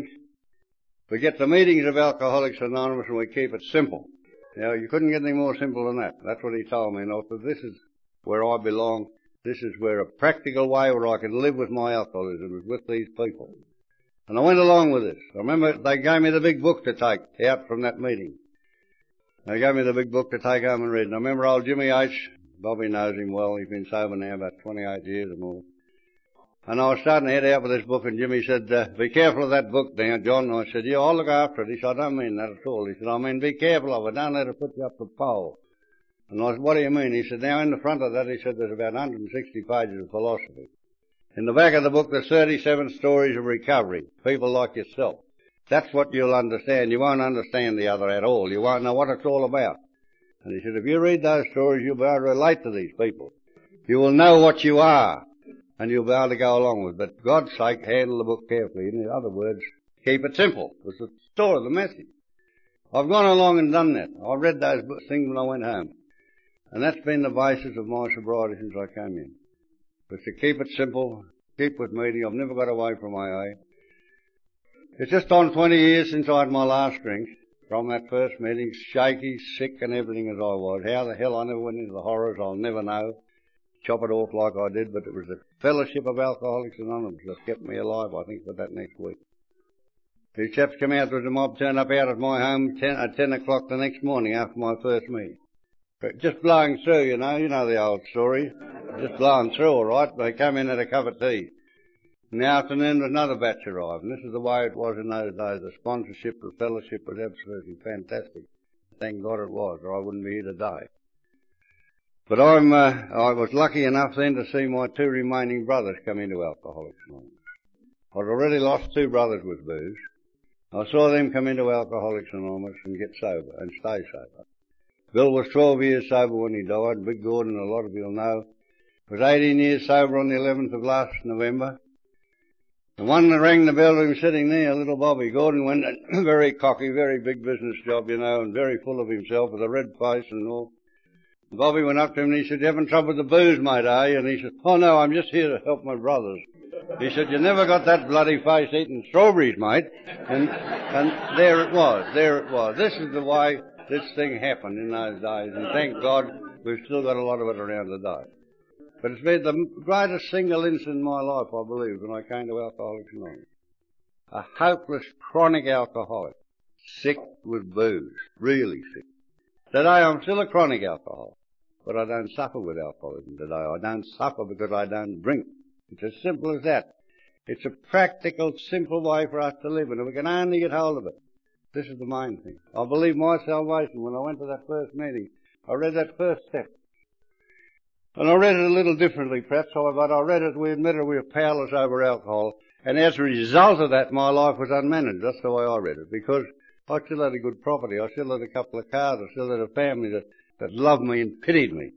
We get the meetings of Alcoholics Anonymous and we keep it simple. You know, you couldn't get any more simple than that. That's what he told me. And I thought, this is where I belong. This is where a practical way where I can live with my alcoholism is with these people. And I went along with this. I remember they gave me the big book to take out from that meeting. They gave me the big book to take home and read. And I remember old Jimmy H. Bobby knows him well. He's been sober now about twenty-eight years or more. And I was starting to head out with this book, and Jimmy said, uh, be careful of that book now, John. And I said, yeah, I'll look after it. He said, I don't mean that at all. He said, I mean, be careful of it. Don't let it put you up the pole. And I said, what do you mean? He said, now in the front of that, he said, there's about one hundred sixty pages of philosophy. In the back of the book, there's thirty-seven stories of recovery. People like yourself. That's what you'll understand. You won't understand the other at all. You won't know what it's all about. And he said, if you read those stories, you'll be able to relate to these people. You will know what you are, and you'll be able to go along with it. But for God's sake, handle the book carefully. In other words, keep it simple. It's the story, the message. I've gone along and done that. I read those things when I went home. And that's been the basis of my sobriety since I came in. But to keep it simple, keep with meeting. I've never got away from I A. It's just on twenty years since I had my last drink. From that first meeting, shaky, sick and everything as I was. How the hell I never went into the horrors, I'll never know. Chop it off like I did, but it was the fellowship of Alcoholics Anonymous that kept me alive, I think, for that next week. These chaps come out, there was a mob turned up out at my home ten, at ten o'clock the next morning after my first meeting. Just blowing through, you know, you know the old story. Just blowing through, all right. They come in at a cup of tea. In the afternoon, another batch arrived, and this is the way it was in those days. The sponsorship, the fellowship was absolutely fantastic. Thank God it was, or I wouldn't be here today. But I'm, uh, I was lucky enough then to see my two remaining brothers come into Alcoholics Anonymous. I'd already lost two brothers with booze. I saw them come into Alcoholics Anonymous and get sober, and stay sober. Bill was twelve years sober when he died. Big Gordon, a lot of you'll know, was eighteen years sober on the eleventh of last November. The one that rang the bell to him sitting there, little Bobby Gordon, went very cocky, very big business job, you know, and very full of himself with a red face and all. And Bobby went up to him and he said, you having trouble with the booze, mate, are you? And he said, oh no, I'm just here to help my brothers. He said, you never got that bloody face eating strawberries, mate. And, and there it was, there it was. This is the way this thing happened in those days, and thank God we've still got a lot of it around today. But it's been the greatest single incident in my life, I believe, when I came to Alcoholics Anonymous. A hopeless, chronic alcoholic, sick with booze, really sick. Today I'm still a chronic alcoholic. but I don't suffer with alcoholism today. I don't suffer because I don't drink. It's as simple as that. It's a practical, simple way for us to live, and if we can only get hold of it, this is the main thing. I believe my salvation, when I went to that first meeting, I read that first step. And I read it a little differently, perhaps, but I read it, we admitted we were powerless over alcohol, and as a result of that, my life was unmanaged. That's the way I read it, because I still had a good property, I still had a couple of cars, I still had a family that, that loved me and pitied me.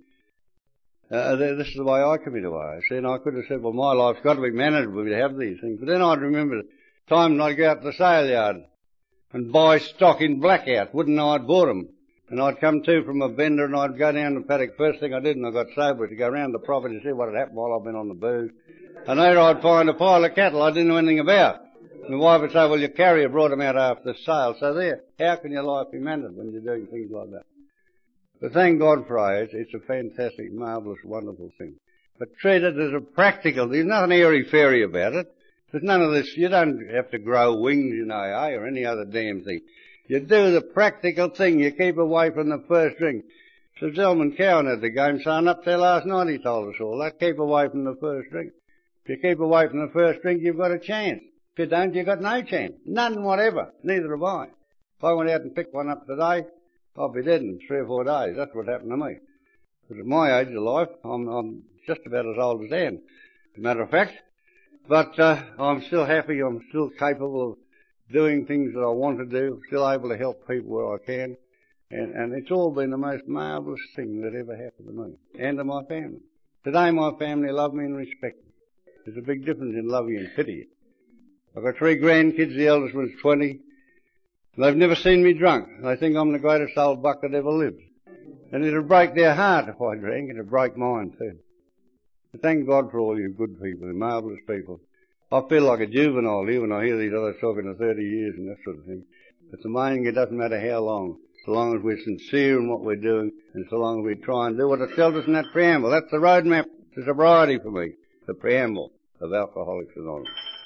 Uh, this is the way I come into A. See, and I could have said, well, my life's got to be manageable to have these things. But then I'd remember the time when I'd go out to the sale yard and buy stock in blackout. Wouldn't know I'd bought them. And I'd come to from a vendor and I'd go down the paddock. First thing I did when I got sober was to go round the property and see what had happened while I'd been on the booze. And there I'd find a pile of cattle I didn't know anything about. My wife would say, well, your carrier brought them out after the sale. So there, how can your life be managed when you're doing things like that? But thank God for A. It's a fantastic, marvellous, wonderful thing. But treat it as a practical, there's nothing airy-fairy about it. There's none of this, you don't have to grow wings in A A or any other damn thing. You do the practical thing, you keep away from the first drink. Sir Zelman Cowan had the game son up there last night, he told us all that. Keep away from the first drink. If you keep away from the first drink, you've got a chance. If you don't, you've got no chance. None whatever. Neither have I. If I went out and picked one up today, I'll be dead in three or four days. That's what happened to me. But at my age of life, I'm, I'm just about as old as Dan, as a matter of fact. But uh, I'm still happy. I'm still capable of doing things that I want to do. Still able to help people where I can. And, and it's all been the most marvellous thing that ever happened to me and to my family. Today my family love me and respect me. There's a big difference in love you and pity you. I've got three grandkids. The eldest one's twenty. They've never seen me drunk. They think I'm the greatest old buck that ever lived. And it'll break their heart if I drink. It'll break mine too. But thank God for all you good people and marvellous people. I feel like a juvenile here when I hear these others talking of thirty years and that sort of thing. It's amazing, it doesn't matter how long, so long as we're sincere in what we're doing and so long as we try and do what it tells us in that preamble. That's the roadmap to sobriety for me, the preamble of Alcoholics Anonymous.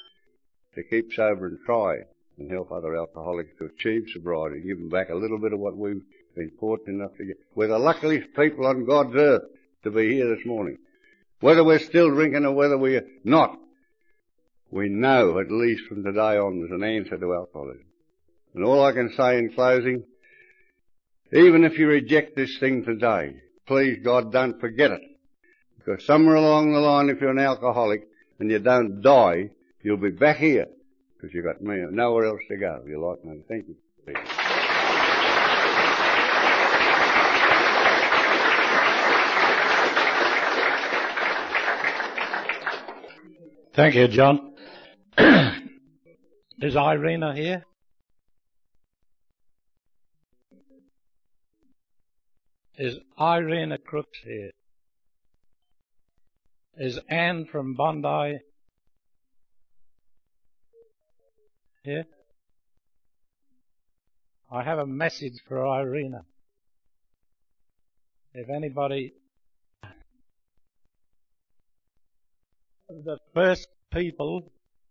To keep sober and try and help other alcoholics to achieve sobriety, give them back a little bit of what we've been fortunate enough to get. We're the luckiest people on God's earth to be here this morning. Whether we're still drinking or whether we're not, we know, at least from today on, there's an answer to alcoholism. And all I can say in closing, even if you reject this thing today, please God, don't forget it. Because somewhere along the line, if you're an alcoholic and you don't die, you'll be back here. Because you've got me, nowhere else to go. You like me. Thank you. Thank you, John. Is Irina here? Is Irina Crooks here? Is Anne from Bondi here? I have a message for Irina. If anybody... The first people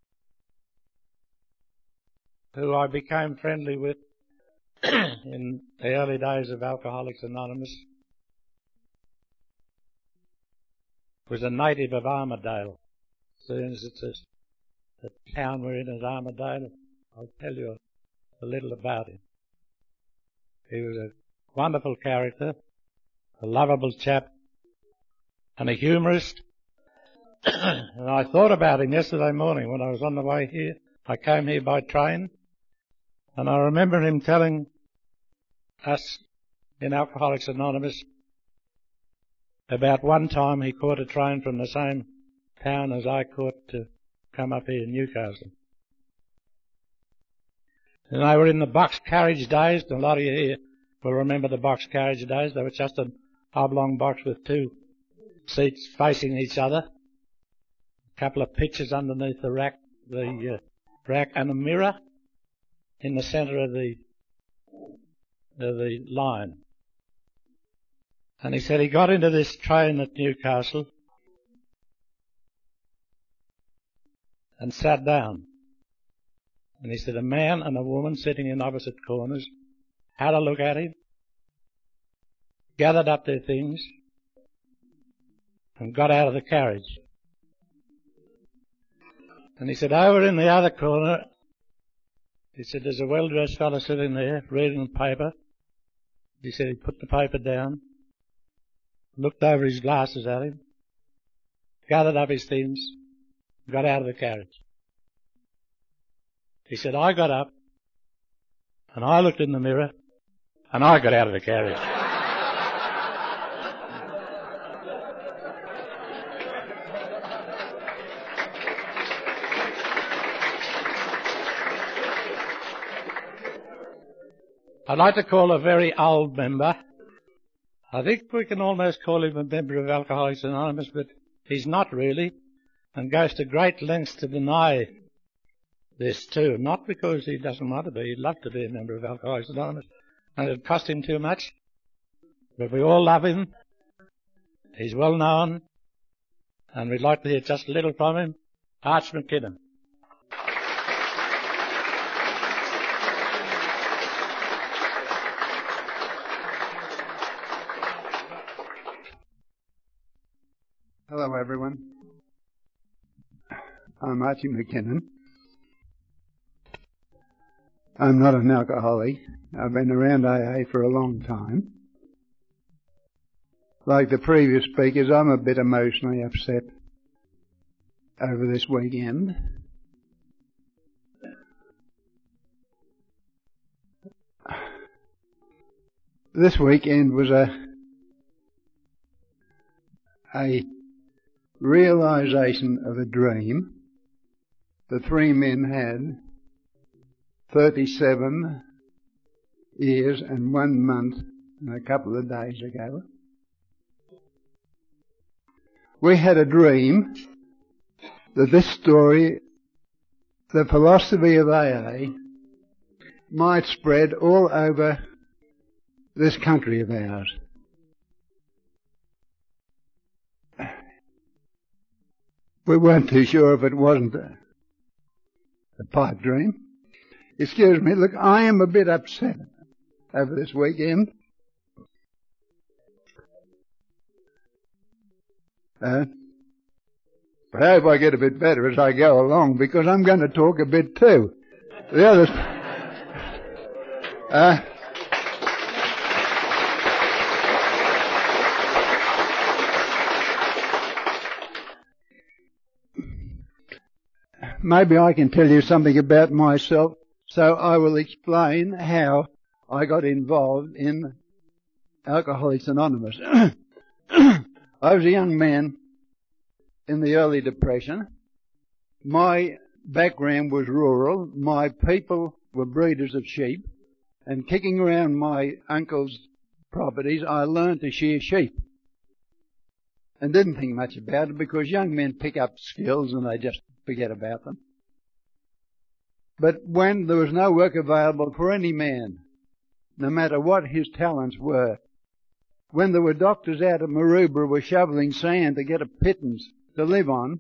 who I became friendly with in the early days of Alcoholics Anonymous was a native of Armidale. As soon as it's a, the town we're in is Armidale, I'll tell you a, a little about him. He was a wonderful character, a lovable chap, and a humorist. And I thought about him yesterday morning when I was on the way here. I came here by train, and I remember him telling us in Alcoholics Anonymous about one time he caught a train from the same town as I caught to come up here in Newcastle. And they were in the box carriage days, and a lot of you here will remember the box carriage days. They were just an oblong box with two seats facing each other, a couple of pictures underneath the rack, the uh, rack, and a mirror in the centre of the of the line. And he said he got into this train at Newcastle and sat down. And he said a man and a woman sitting in opposite corners had a look at him, gathered up their things, and got out of the carriage. And he said, over in the other corner, he said, there's a well-dressed fellow sitting there reading the paper. He said he put the paper down, looked over his glasses at him, gathered up his things, got out of the carriage. He said, I got up, and I looked in the mirror, and I got out of the carriage. I'd like to call a very old member. I think we can almost call him a member of Alcoholics Anonymous, but he's not really, and goes to great lengths to deny this too. Not because he doesn't want to be, he'd love to be a member of Alcoholics Anonymous, and it'd cost him too much. But we all love him. He's well known, and we'd like to hear just a little from him. Arch McKinnon. Hello, everyone. I'm Archie McKinnon. I'm not an alcoholic. I've been around A A for a long time. Like the previous speakers, I'm a bit emotionally upset over this weekend. This weekend was a a realization of a dream the three men had thirty-seven years and one month and a couple of days ago. We had a dream that this story, the philosophy of A A, might spread all over this country of ours. We weren't too sure if it wasn't a, a pipe dream. Excuse me, look, I am a bit upset over this weekend. Uh, but I hope I get a bit better as I go along, because I'm going to talk a bit too. The others... Uh, Maybe I can tell you something about myself, so I will explain how I got involved in Alcoholics Anonymous. I was a young man in the early Depression. My background was rural. My people were breeders of sheep, and kicking around my uncle's properties, I learned to shear sheep. And didn't think much about it, because young men pick up skills and they just forget about them. But when there was no work available for any man, no matter what his talents were, when there were doctors out of Maroubra were shoveling sand to get a pittance to live on,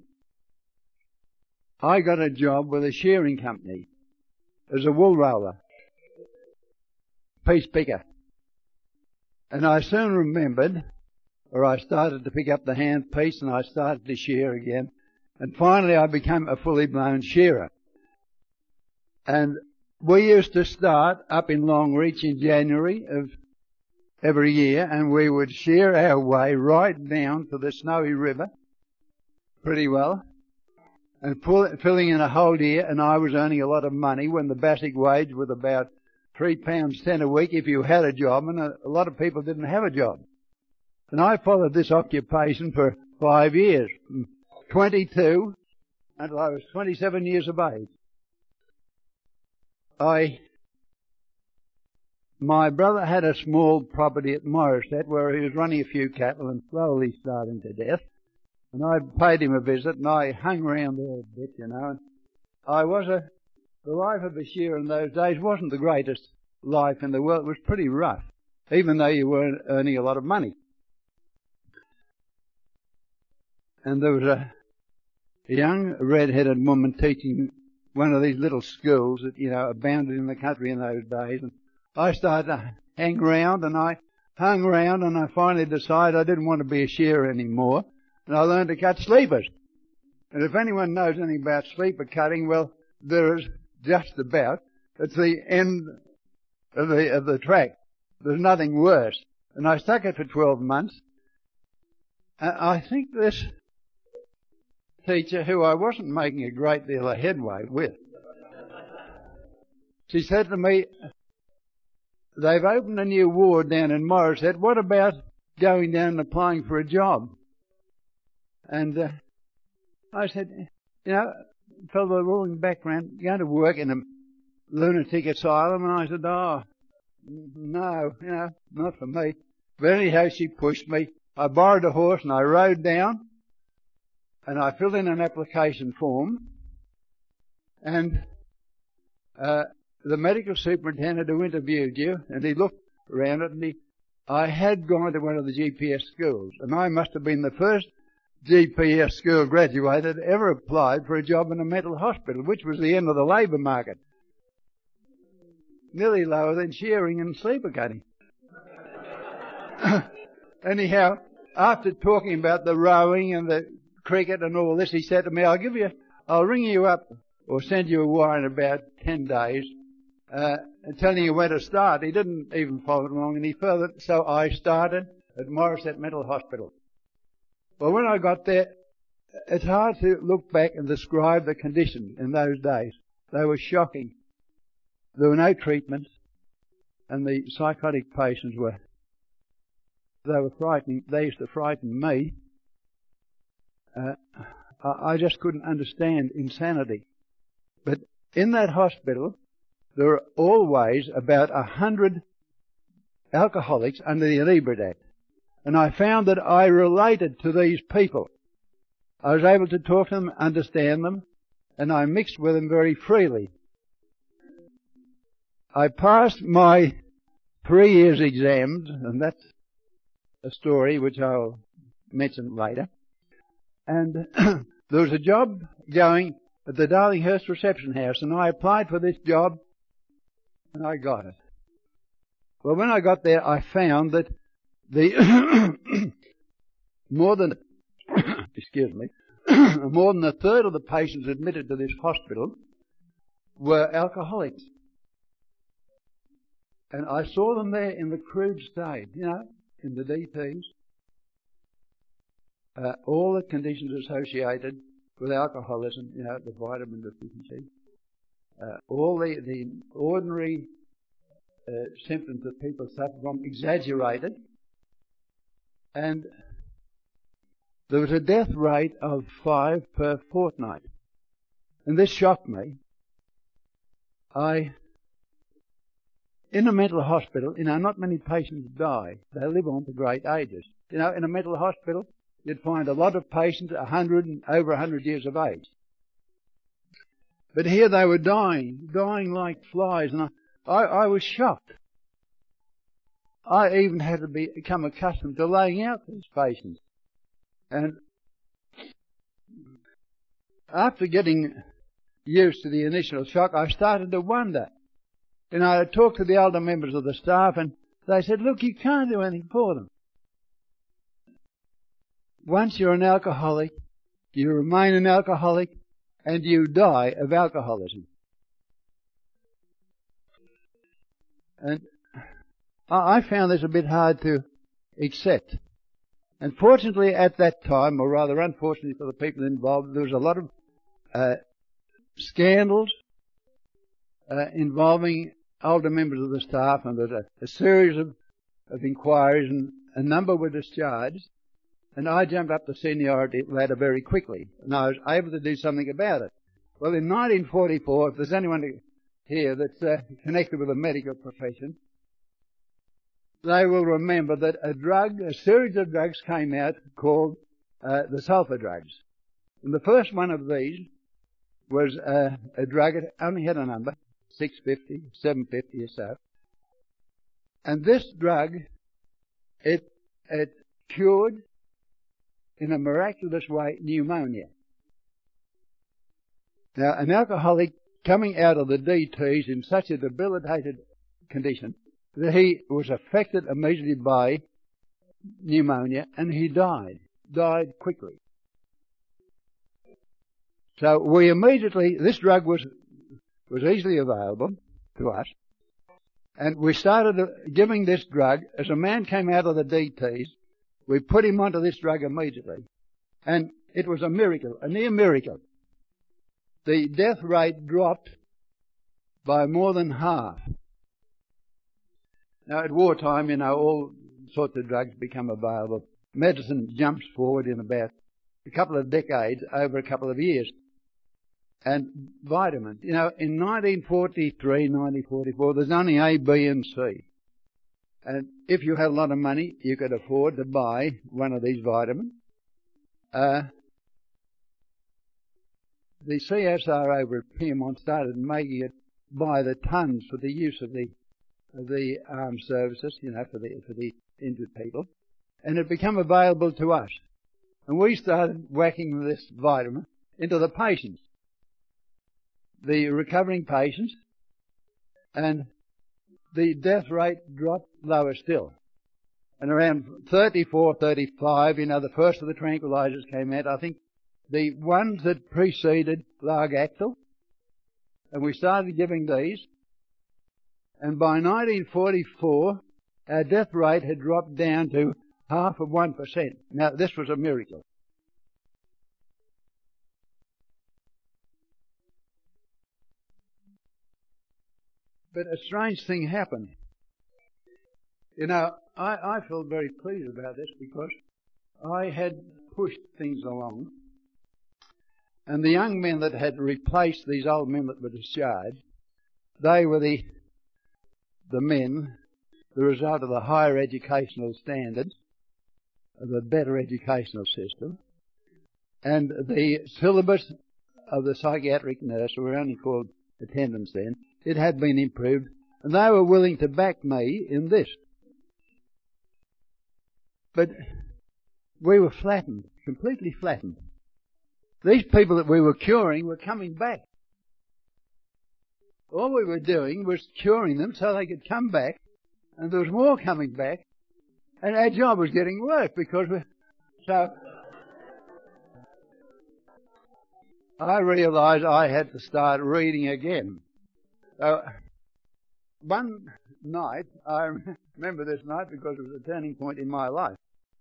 I got a job with a shearing company as a wool roller, piece picker. And I soon remembered, or I started to pick up the hand piece and I started to shear again. And finally I became a fully blown shearer. And we used to start up in Longreach in January of every year, and we would shear our way right down to the Snowy River, pretty well, and pull, filling in a whole year, and I was earning a lot of money when the basic wage was about three pounds ten a week if you had a job, and a, a lot of people didn't have a job. And I followed this occupation for five years, from twenty-two until I was twenty-seven years of age. I, my brother had a small property at Morisset where he was running a few cattle and slowly starving to death. And I paid him a visit and I hung around there a bit, you know. And I was a, the life of a shearer in those days wasn't the greatest life in the world. It was pretty rough, even though you weren't earning a lot of money. And there was a, a young red-headed woman teaching one of these little schools that, you know, abounded in the country in those days. And I started to hang around, and I hung around, and I finally decided I didn't want to be a shearer anymore. and I learned to cut sleepers. And if anyone knows anything about sleeper cutting, well, there is just about. It's the end of the, of the track. There's nothing worse. And I stuck it for twelve months. And I think this teacher, who I wasn't making a great deal of headway with, she said to me, they've opened a new ward down in Morisset. What about going down and applying for a job? And uh, I said, you know, from the ruling background, going to work in a lunatic asylum. And I said, oh, no, you know, not for me. But anyhow, she pushed me. I borrowed a horse and I rode down and I filled in an application form. And uh, the medical superintendent who interviewed you, and he looked around it, and he, I had gone to one of the G P S schools, and I must have been the first G P S school graduate that ever applied for a job in a mental hospital, which was the end of the labour market. Nearly lower than shearing and sleeper cutting. Anyhow, after talking about the rowing and the cricket and all this, he said to me, I'll give you, I'll ring you up or send you a wire in about ten days, uh, telling you where to start. He didn't even follow it along any further, so I started at Morisset Mental Hospital. Well, when I got there, it's hard to look back and describe the conditions in those days. They were shocking. There were no treatments, and the psychotic patients were, they were frightening. They used to frighten me. Uh, I just couldn't understand insanity. But in that hospital, there were always about a hundred alcoholics under the Inebriate Act. And I found that I related to these people. I was able to talk to them, understand them, and I mixed with them very freely. I passed my three years exams, and that's a story which I'll mention later. And there was a job going at the Darlinghurst Reception House, and I applied for this job, and I got it. Well, when I got there, I found that the more than excuse me, more than a third of the patients admitted to this hospital were alcoholics. And I saw them there in the crude state, you know, in the D Ps. Uh, all the conditions associated with alcoholism, you know, the vitamin deficiency, uh, all the, the ordinary uh, symptoms that people suffer from, exaggerated. And there was a death rate of five per fortnight. And this shocked me. I, in a mental hospital, you know, not many patients die. They live on to great ages. You know, in a mental hospital, you'd find a lot of patients a hundred and over a hundred years of age. But here they were dying, dying like flies, and I, I, I was shocked. I even had to be, become accustomed to laying out these patients. And after getting used to the initial shock, I started to wonder. And I talked to the older members of the staff, and they said, look, you can't do anything for them. Once you're an alcoholic, you remain an alcoholic, and you die of alcoholism. And I found this a bit hard to accept. And fortunately at that time, or rather unfortunately for the people involved, there was a lot of uh, scandals uh, involving older members of the staff, and there was a, a series of, of inquiries, and a number were discharged. And I jumped up the seniority ladder very quickly, and I was able to do something about it. Well, in nineteen forty-four, if there's anyone here that's uh, connected with the medical profession, they will remember that a drug, a series of drugs came out called uh, the sulphur drugs. And the first one of these was uh, a drug, it only had a number, six fifty, seven fifty or so. And this drug, it, it cured, in a miraculous way, pneumonia. Now, an alcoholic coming out of the D Ts in such a debilitated condition that he was affected immediately by pneumonia, and he died. died quickly. So we immediately, this drug was was easily available to us, and we started giving this drug. As a man came out of the D Ts, we put him onto this drug immediately, and it was a miracle, a near miracle. The death rate dropped by more than half. Now at wartime, you know, all sorts of drugs become available. Medicine jumps forward in about a couple of decades over a couple of years. And vitamins, you know, in nineteen forty-three, nineteen forty-four, there's only A, B and C. And if you had a lot of money, you could afford to buy one of these vitamins. Uh, the C S R over at Pyrmont started making it by the tons for the use of the of the armed services, you know, for the for the injured people, and it became available to us. And we started whacking this vitamin into the patients, the recovering patients, and the death rate dropped lower still. And around thirty-four, thirty-five, you know, the first of the tranquilizers came out. I think the ones that preceded Largactil, and we started giving these. And by nineteen forty-four, our death rate had dropped down to half of one percent. Now, this was a miracle. But a strange thing happened. You know, I, I felt very pleased about this because I had pushed things along. And the young men that had replaced these old men that were discharged, they were the, the men, the result of the higher educational standards, of the better educational system, and the syllabus of the psychiatric nurse, who were only called attendants then, it had been improved, and they were willing to back me in this. But we were flattened, completely flattened. These people that we were curing were coming back. All we were doing was curing them so they could come back, and there was more coming back, and our job was getting worse because we... So I realised I had to start reading again. So one night, I remember this night because it was a turning point in my life.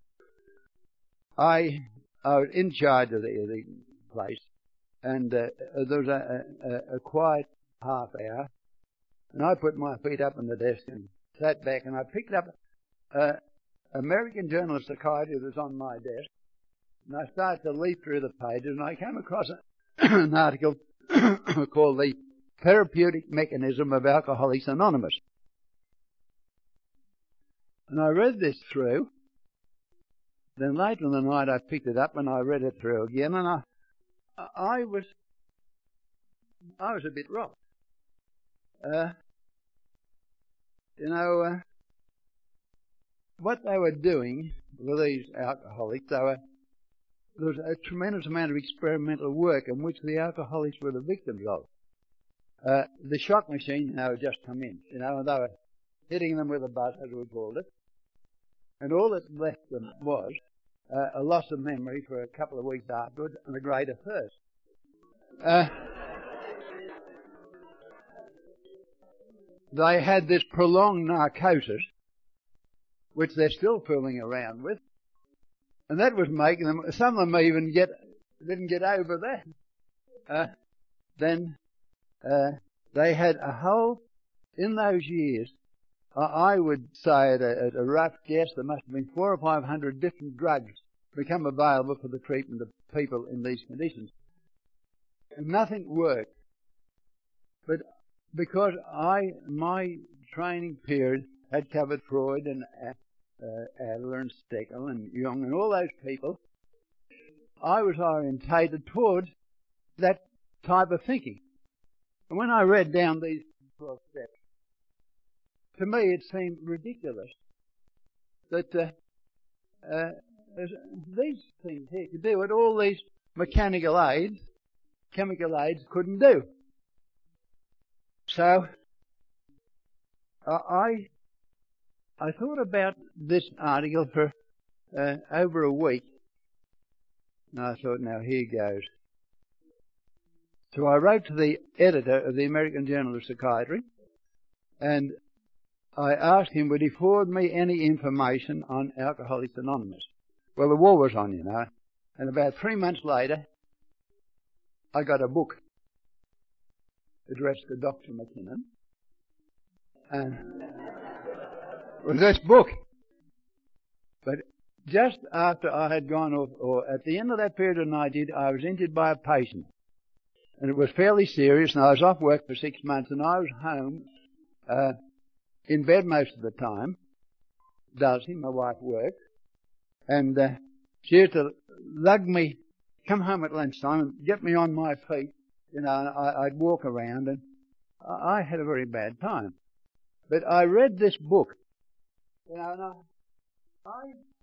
I, I was in charge of the, the place, and uh, there was a, a, a quiet half hour, and I put my feet up on the desk and sat back, and I picked up an American Journal of Psychiatry that was on my desk, and I started to leaf through the pages, and I came across a, an article called The Therapeutic Mechanism of Alcoholics Anonymous. And I read this through. Then later in the night I picked it up and I read it through again, and I, I was, I was a bit rocked. Uh, you know, uh, what they were doing with these alcoholics, they were, there was a tremendous amount of experimental work in which the alcoholics were the victims of. Uh, the shock machine, you know, had just come in, you know, and they were hitting them with a buzz, as we called it. And all that left them was uh, a loss of memory for a couple of weeks afterwards and a greater thirst. Uh, they had this prolonged narcosis, which they're still fooling around with, and that was making them, some of them even get, didn't get over that. Uh, then uh, they had a whole, in those years, I would say at a, at a rough guess there must have been four or five hundred different drugs become available for the treatment of people in these conditions. And nothing worked. But because I, my training period had covered Freud and uh, Adler and Steckel and Jung and all those people, I was orientated towards that type of thinking. And when I read down these twelve steps, to me, it seemed ridiculous that uh, uh, these things here could do what all these mechanical aids, chemical aids couldn't do. So uh, I I thought about this article for uh, over a week, And I thought, now here goes. So I wrote to the editor of the American Journal of Psychiatry, and I asked him would he forward me any information on Alcoholics Anonymous. Well, the war was on, you know, and about three months later, I got a book addressed to Doctor McKinnon, and it was this book. But just after I had gone off, or at the end of that period of ninety, I was injured by a patient. And it was fairly serious, and I was off work for six months, and I was home, uh, in bed most of the time. Dulcie, my wife, worked. And uh, she used to lug me, come home at lunchtime and get me on my feet, you know, and I, I'd walk around, and I, I had a very bad time. But I read this book, you know, and I, I,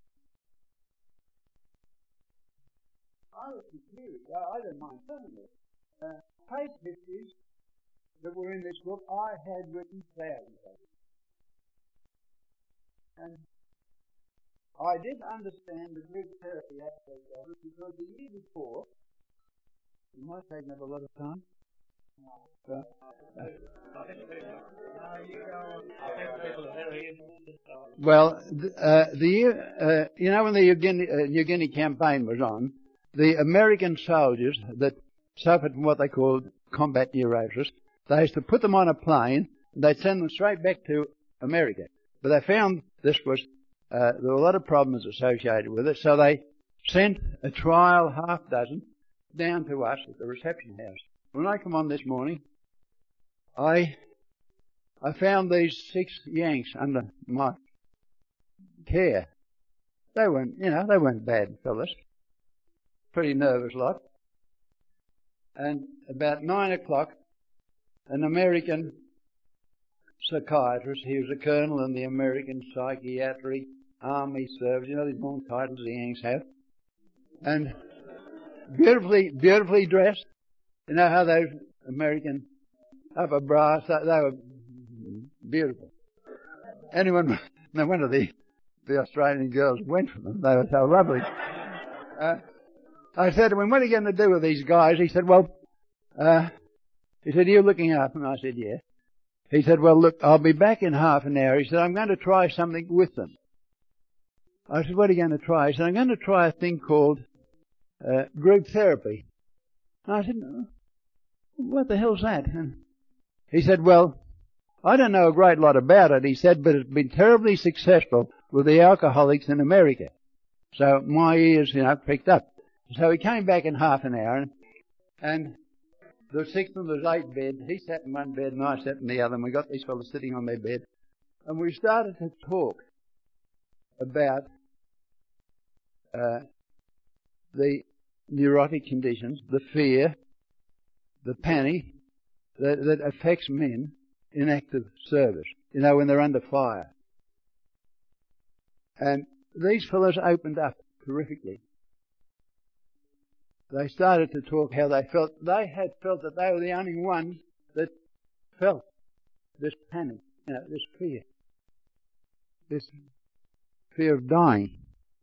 I was confused. I, I didn't mind telling it. Uh, case histories that were in this book, I had written thousands of them. And I did understand the group therapy aspect of it because the year before, it might take up a lot of time. But, uh, well, uh, the year, uh, you know, when the New Guinea, uh, New Guinea campaign was on, the American soldiers that suffered from what they called combat neurosis, they used to put them on a plane and they'd send them straight back to America. But they found this was, uh, there were a lot of problems associated with it, so they sent a trial half dozen down to us at the reception house. When I come on this morning, I, I found these six Yanks under my care. They weren't, you know, they weren't bad fellas. Pretty nervous lot. And about nine o'clock, an American psychiatrist, he was a colonel in the American Psychiatric Army Service, you know these long titles the Yanks have, and beautifully, beautifully dressed. You know how those American upper brass, they were beautiful. Anyone, no wonder the, the Australian girls went for them, they were so lovely. Uh, I said to him, what are you going to do with these guys? He said, well, uh, he said, are you looking after them? I said, yeah. He said, well, look, I'll be back in half an hour. He said, I'm going to try something with them. I said, what are you going to try? He said, I'm going to try a thing called uh, group therapy. And I said, what the hell's that? And he said, well, I don't know a great lot about it, he said, but it's been terribly successful with the alcoholics in America. So my ears, you know, pricked up. So he came back in half an hour, and, and there were six of them, there was eight beds. He sat in one bed and I sat in the other, and we got these fellows sitting on their bed. And we started to talk about uh, the neurotic conditions, the fear, the panic that, that affects men in active service, you know, when they're under fire. And these fellows opened up terrifically. They started to talk how they felt. They had felt that they were the only ones that felt this panic, you know, this fear, this fear of dying.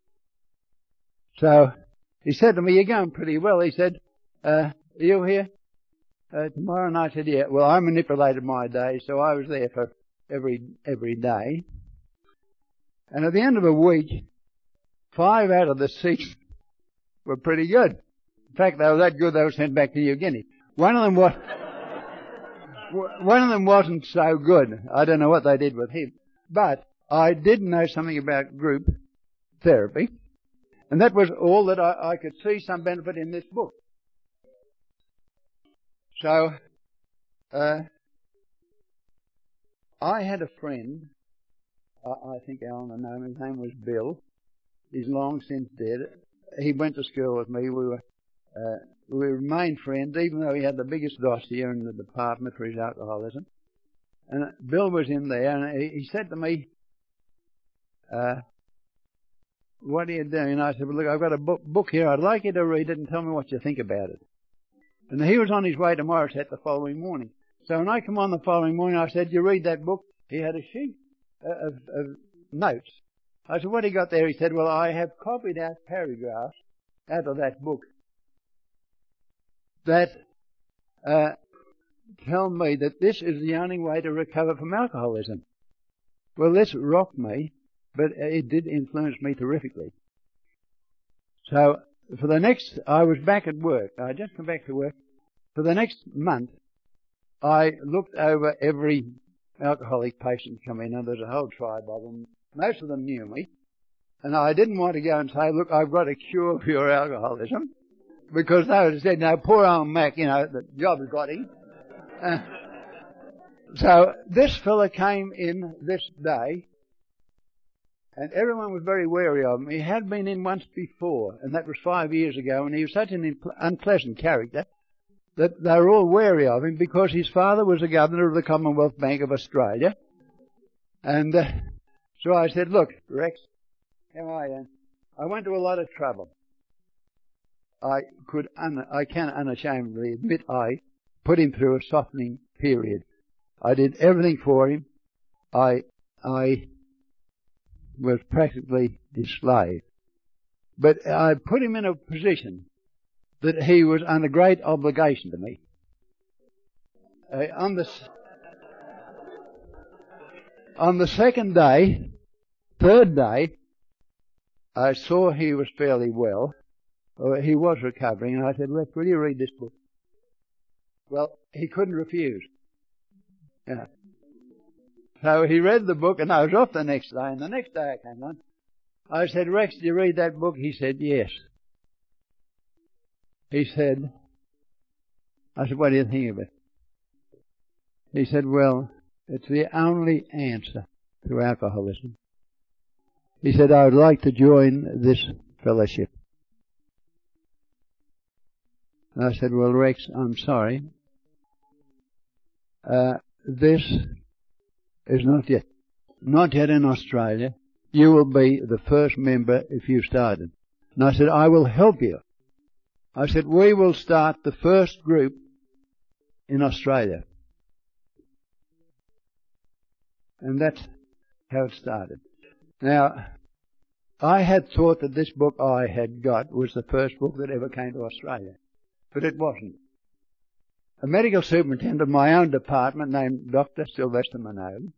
So he said to me, you're going pretty well. He said, uh, are you here uh, tomorrow? And I said, yeah. Well, I manipulated my day, so I was there for every every day. And at the end of a week, five out of the six were pretty good. In fact, they were that good they were sent back to New Guinea. One of them was, one of them wasn't so good. I don't know what they did with him. But I did know something about group therapy, and that was all that I, I could see some benefit in this book. So, uh, I had a friend, I, I think Alan will know him, his name was Bill. He's long since dead. He went to school with me. We were Uh, we remained friends, even though he had the biggest dossier in the department for his alcoholism. And Bill was in there, and he, he said to me, uh, what are you doing? And I said, well, look, I've got a book, book here. I'd like you to read it and tell me what you think about it. And he was on his way to Morisset the following morning. So when I come on the following morning, I said, you read that book? He had a sheet of, of notes. I said, what have you got there? He said, well, I have copied out paragraphs out of that book that uh, tell me that this is the only way to recover from alcoholism. Well, this rocked me, but it did influence me terrifically. So, for the next, I was back at work. I just come back to work. For the next month, I looked over every alcoholic patient come in, and there's a whole tribe of them. Most of them knew me. And I didn't want to go and say, look, I've got a cure for your alcoholism, because they would have said, no, poor old Mac, you know, the job's got him. Uh, so this fella came in this day, and everyone was very wary of him. He had been in once before, and that was five years ago, and he was such an impl- unpleasant character that they were all wary of him because his father was the governor of the Commonwealth Bank of Australia. And uh, so I said, look, Rex, how are you? I went to a lot of trouble. I could, un- I can unashamedly admit I put him through a softening period. I did everything for him. I, I was practically his slave. But I put him in a position that he was under great obligation to me. Uh, on the, on the second day, third day, I saw he was fairly well. Or he was recovering, and I said, Rex, will you read this book? Well, he couldn't refuse. Yeah. So he read the book, and I was off the next day, and the next day I came on. I said, Rex, did you read that book? He said, yes. He said, I said, what do you think of it? He said, well, it's the only answer to alcoholism. He said, I would like to join this fellowship. And I said, well, Rex, I'm sorry. Uh, this is not yet, not yet in Australia. You will be the first member if you started. And I said, I will help you. I said, we will start the first group in Australia. And that's how it started. Now, I had thought that this book I had got was the first book that ever came to Australia. But it wasn't. A medical superintendent of my own department named Doctor Sylvester Minogue,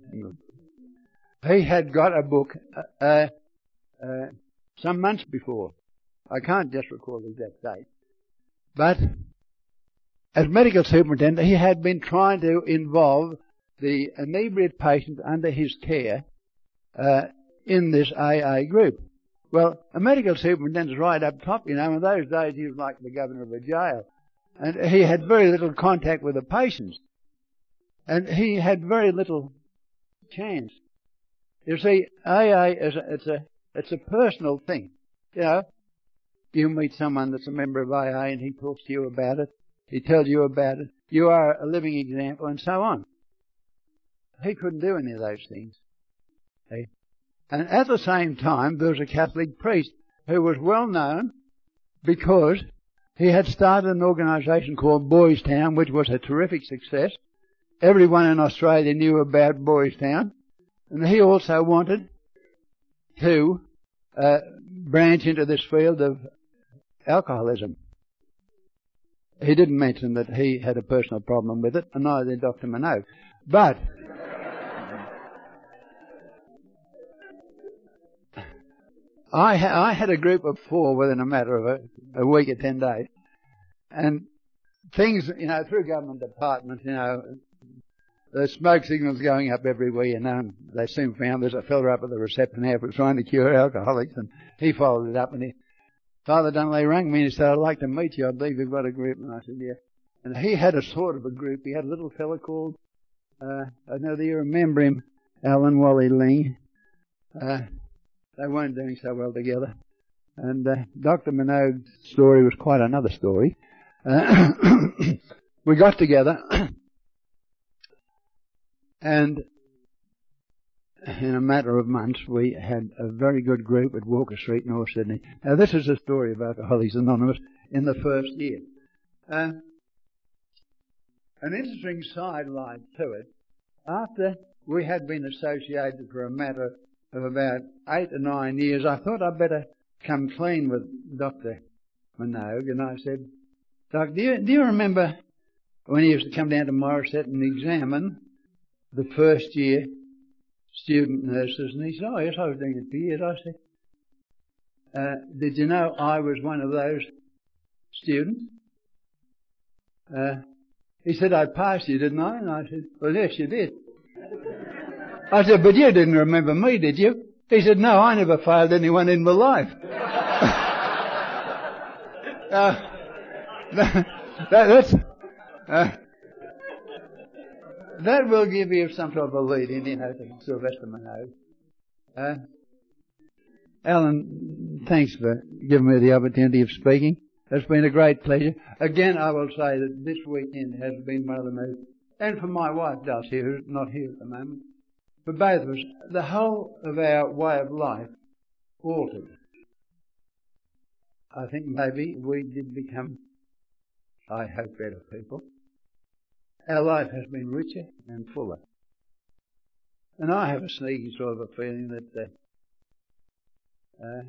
he had got a book uh, uh, uh, some months before. I can't just recall the exact date. But as medical superintendent, he had been trying to involve the inebriate patients under his care uh, in this A A group. Well, a medical superintendent's right up top, you know. In those days, he was like the governor of a jail. And he had very little contact with the patients. And he had very little chance. You see, A A is a, it's a, it's a personal thing. You know, you meet someone that's a member of A A and he talks to you about it. He tells you about it. You are a living example and so on. He couldn't do any of those things. See? And at the same time, there was a Catholic priest who was well known because he had started an organisation called Boys Town, which was a terrific success. Everyone in Australia knew about Boys Town. And he also wanted to uh, branch into this field of alcoholism. He didn't mention that he had a personal problem with it, and neither did Doctor Minogue. But I, ha- I had a group of four within a matter of a, a week or ten days. And things, you know, through government departments, you know, the smoke signals going up everywhere, you know, and they soon found there's a fella up at the reception here who was trying to cure alcoholics, and he followed it up, and he, Father Dunley rang me and he said, I'd like to meet you, I believe you've got a group. And I said, yeah. And he had a sort of a group. He had a little fella called, uh, I know that you remember him, Alan Wally Ling. Uh, They weren't doing so well together. And uh, Doctor Minogue's story was quite another story. Uh, we got together, and in a matter of months, we had a very good group at Walker Street, North Sydney. Now, this is the story of Alcoholics Anonymous in the first year. Uh, an interesting sideline to it, after we had been associated for a matter of about eight or nine years, I thought I'd better come clean with Doctor Minogue, and I said, Doc, do you, do you remember when he used to come down to Morisset and examine the first year student nurses? And he said, oh yes, I was doing it for years. I said, uh, did you know I was one of those students? Uh, he said, I passed you, didn't I? And I said, well, yes, you did. I said, but you didn't remember me, did you? He said, no, I never failed anyone in my life. uh, that, that's, uh, that will give you some sort of a lead in, you know, to Sylvester Minogue. Uh, Alan, thanks for giving me the opportunity of speaking. It's been a great pleasure. Again, I will say that this weekend has been one of the most, and for my wife, Dulcie, who's not here at the moment, for both of us, the whole of our way of life altered. I think maybe we did become, I hope, better people. Our life has been richer and fuller. And I have a sneaky sort of a feeling that, uh, uh,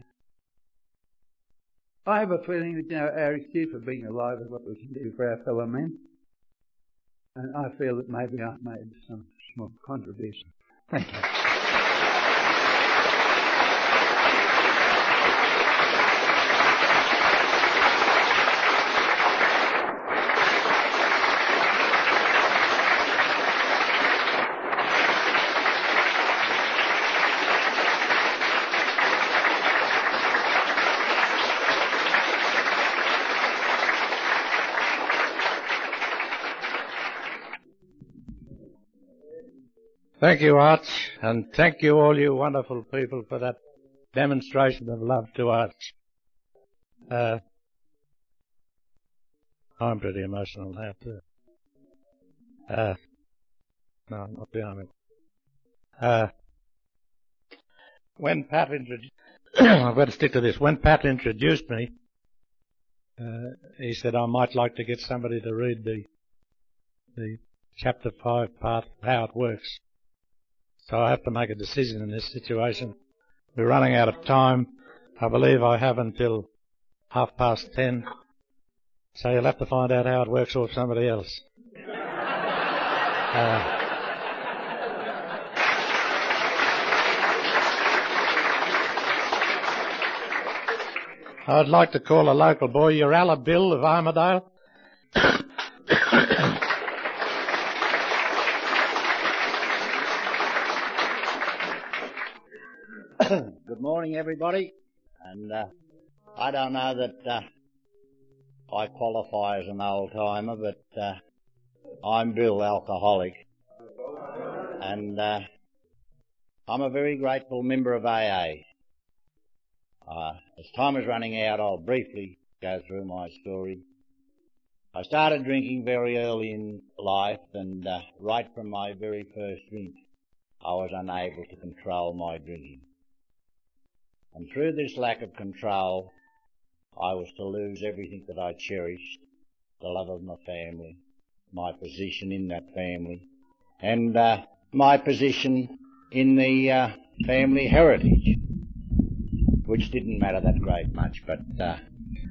I have a feeling that, you know, our excuse for being alive is what we can do for our fellow men. And I feel that maybe I've made some small contribution. Thank you. Thank you, Arch, and thank you all you wonderful people for that demonstration of love to Arch. Uh, I'm pretty emotional now too. Uh, no, I'm not behind it. Uh, when Pat introduced, I've got to stick to this. When Pat introduced me, uh, he said I might like to get somebody to read the the chapter five part, how it works. So I have to make a decision in this situation. We're running out of time. I believe I have until half past ten. So you'll have to find out how it works with somebody else. uh, I'd like to call a local boy, Uralla Bill of Armidale. Good morning, everybody. And uh, I don't know that uh, I qualify as an old-timer, but uh, I'm Bill, alcoholic. And uh, I'm a very grateful member of A A. Uh, as time is running out, I'll briefly go through my story. I started drinking very early in life, and uh, right from my very first drink, I was unable to control my drinking. And through this lack of control, I was to lose everything that I cherished, the love of my family, my position in that family, and uh, my position in the uh, family heritage, which didn't matter that great much. But uh,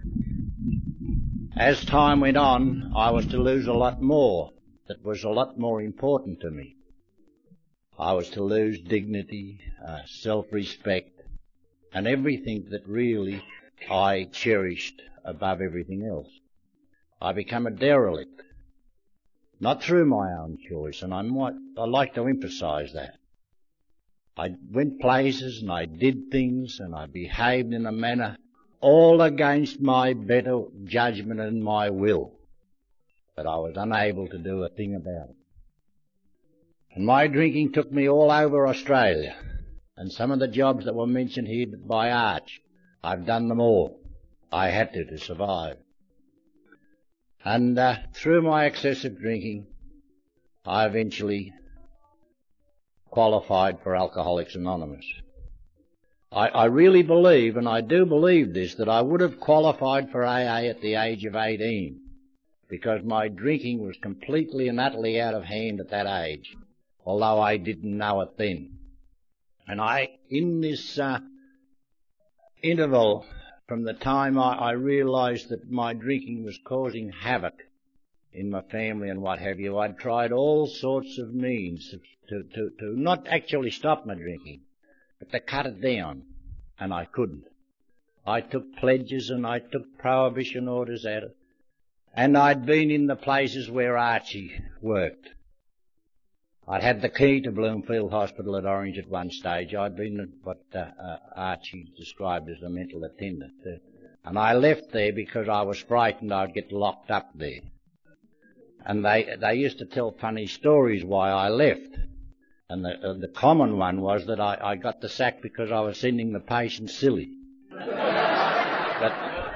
as time went on, I was to lose a lot more that was a lot more important to me. I was to lose dignity, uh, self-respect, and everything that really I cherished above everything else. I became a derelict, not through my own choice, and I might, I like to emphasise that. I went places and I did things and I behaved in a manner all against my better judgment and my will, but I was unable to do a thing about it. And my drinking took me all over Australia. And some of the jobs that were mentioned here by Arch, I've done them all. I had to to survive. And uh, through my excessive drinking, I eventually qualified for Alcoholics Anonymous. I, I really believe, and I do believe this, that I would have qualified for A A at the age of eighteen, because my drinking was completely and utterly out of hand at that age, although I didn't know it then. And I, in this, uh, interval from the time I, I realised that my drinking was causing havoc in my family and what have you, I'd tried all sorts of means to, to, to not actually stop my drinking, but to cut it down, and I couldn't. I took pledges and I took prohibition orders at it, and I'd been in the places where Archie worked. I'd had the key to Bloomfield Hospital at Orange at one stage. I'd been what uh, uh, Archie described as a mental attendant. Uh, and I left there because I was frightened I'd get locked up there. And they they used to tell funny stories why I left. And the, uh, the common one was that I, I got the sack because I was sending the patients silly. but,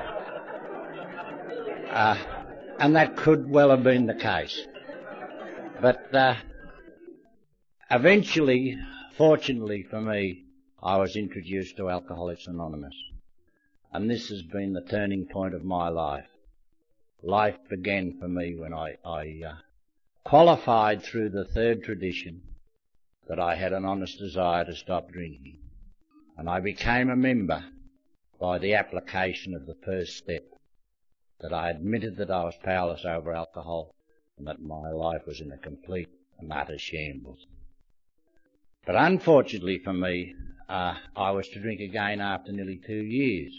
uh, and that could well have been the case. But... Uh, Eventually, fortunately for me, I was introduced to Alcoholics Anonymous, and this has been the turning point of my life. Life began for me when I, I uh, qualified through the third tradition that I had an honest desire to stop drinking, and I became a member by the application of the first step, that I admitted that I was powerless over alcohol and that my life was in a complete and utter shambles. But unfortunately for me, uh, I was to drink again after nearly two years.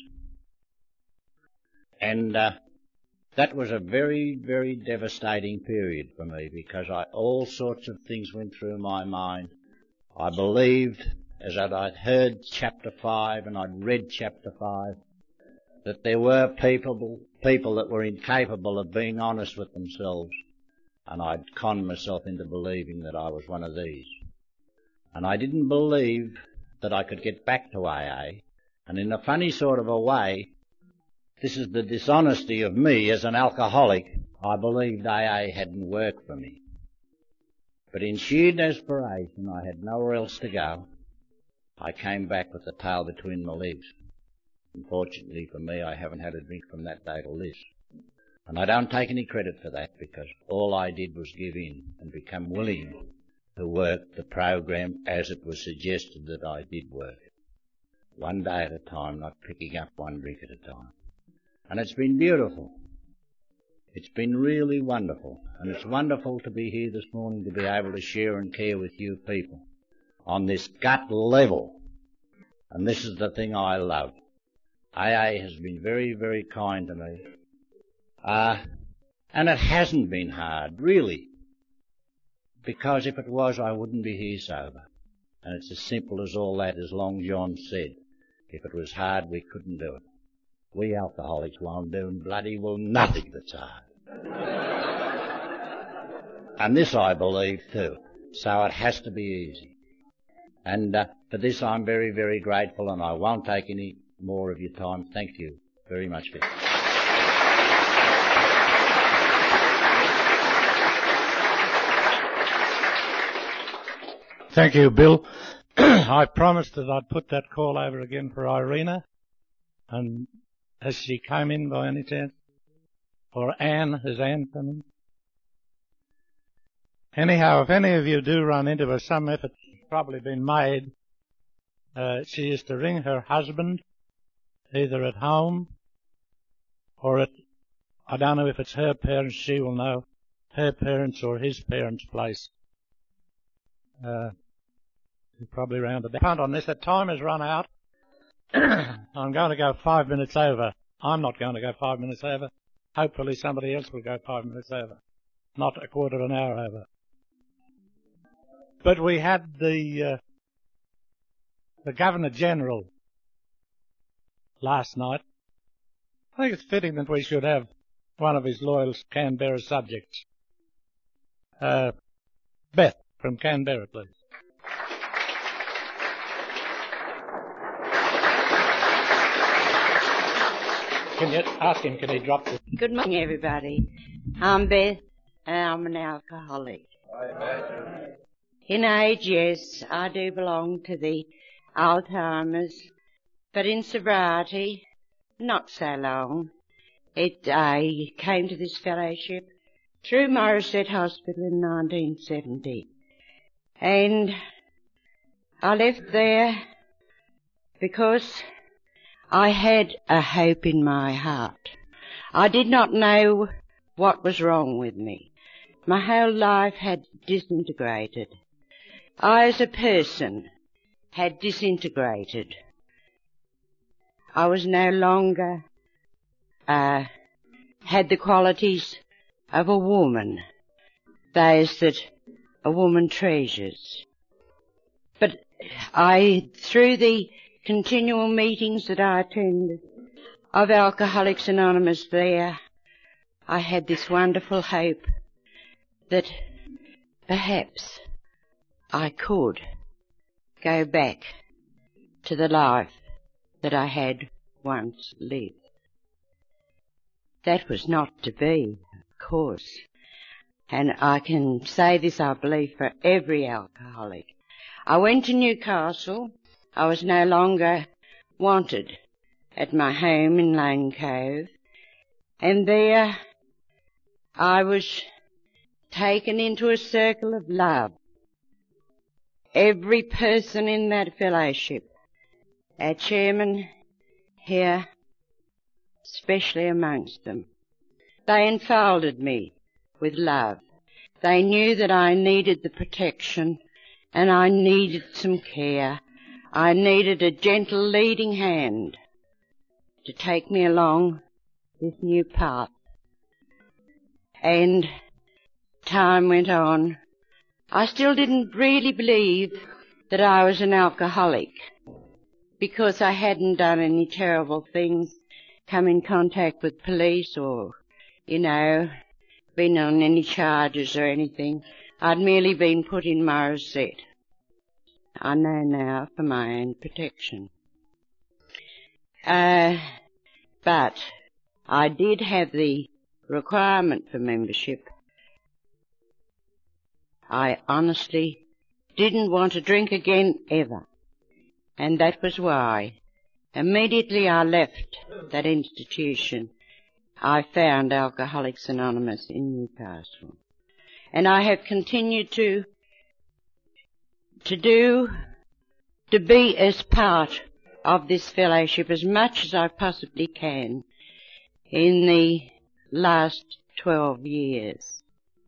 And uh, that was a very, very devastating period for me because I, all sorts of things went through my mind. I believed, as I'd heard chapter five and I'd read chapter five, that there were people, people that were incapable of being honest with themselves. And I'd conned myself into believing that I was one of these. And I didn't believe that I could get back to A A, and in a funny sort of a way, this is the dishonesty of me as an alcoholic, I believed A A hadn't worked for me. But in sheer desperation, I had nowhere else to go. I came back with the tail between my legs. Unfortunately for me, I haven't had a drink from that day to this. And I don't take any credit for that because all I did was give in and become willing to work the program as it was suggested that I did work. One day at a time, not picking up one drink at a time. And it's been beautiful. It's been really wonderful. And it's wonderful to be here this morning to be able to share and care with you people on this gut level. And this is the thing I love. A A has been very, very kind to me. Uh, and it hasn't been hard, really. Because if it was, I wouldn't be here sober. And it's as simple as all that, as Long John said. If it was hard, we couldn't do it. We alcoholics won't do bloody well nothing that's hard. And this I believe too. So it has to be easy. And uh, for this I'm very, very grateful, and I won't take any more of your time. Thank you very much for it. Thank you, Bill. I promised that I'd put that call over again for Irina. And has she come in by any chance? Or Anne? Has Anne come in? Anyhow, if any of you do run into her, some effort's probably been made. Uh, she is to ring her husband, either at home or at, I don't know if it's her parents, she will know, her parents or his parents' place. Uh, probably round about. Punt on this. The time has run out. I'm going to go five minutes over. I'm not going to go five minutes over. Hopefully somebody else will go five minutes over. Not a quarter of an hour over. But we had the, uh, the Governor-General last night. I think it's fitting that we should have one of his loyal Canberra subjects. Uh, Beth from Canberra, please. Can you ask him, can he drop this? Good morning, everybody. I'm Beth, and I'm an alcoholic. In age, yes, I do belong to the Alzheimer's, but in sobriety, not so long. It, I came to this fellowship through Morisset Hospital in nineteen seventy. And I left there because I had a hope in my heart. I did not know what was wrong with me. My whole life had disintegrated. I as a person had disintegrated. I was no longer, uh, had the qualities of a woman, those that a woman treasures. But I, through the continual meetings that I attended of Alcoholics Anonymous there, I had this wonderful hope that perhaps I could go back to the life that I had once lived. That was not to be, of course. And I can say this, I believe, for every alcoholic. I went to Newcastle. I was no longer wanted at my home in Lane Cove. And there I was taken into a circle of love. Every person in that fellowship, our chairman here, especially amongst them, they enfolded me with love. They knew that I needed the protection and I needed some care. I needed a gentle leading hand to take me along this new path. And time went on. I still didn't really believe that I was an alcoholic because I hadn't done any terrible things, come in contact with police or, you know, been on any charges or anything. I'd merely been put in my rosette. I know now for my own protection. Uh, but I did have the requirement for membership. I honestly didn't want to drink again ever, and that was why immediately I left that institution I found Alcoholics Anonymous in Newcastle. And I have continued to to do, to be as part of this fellowship as much as I possibly can in the last twelve years.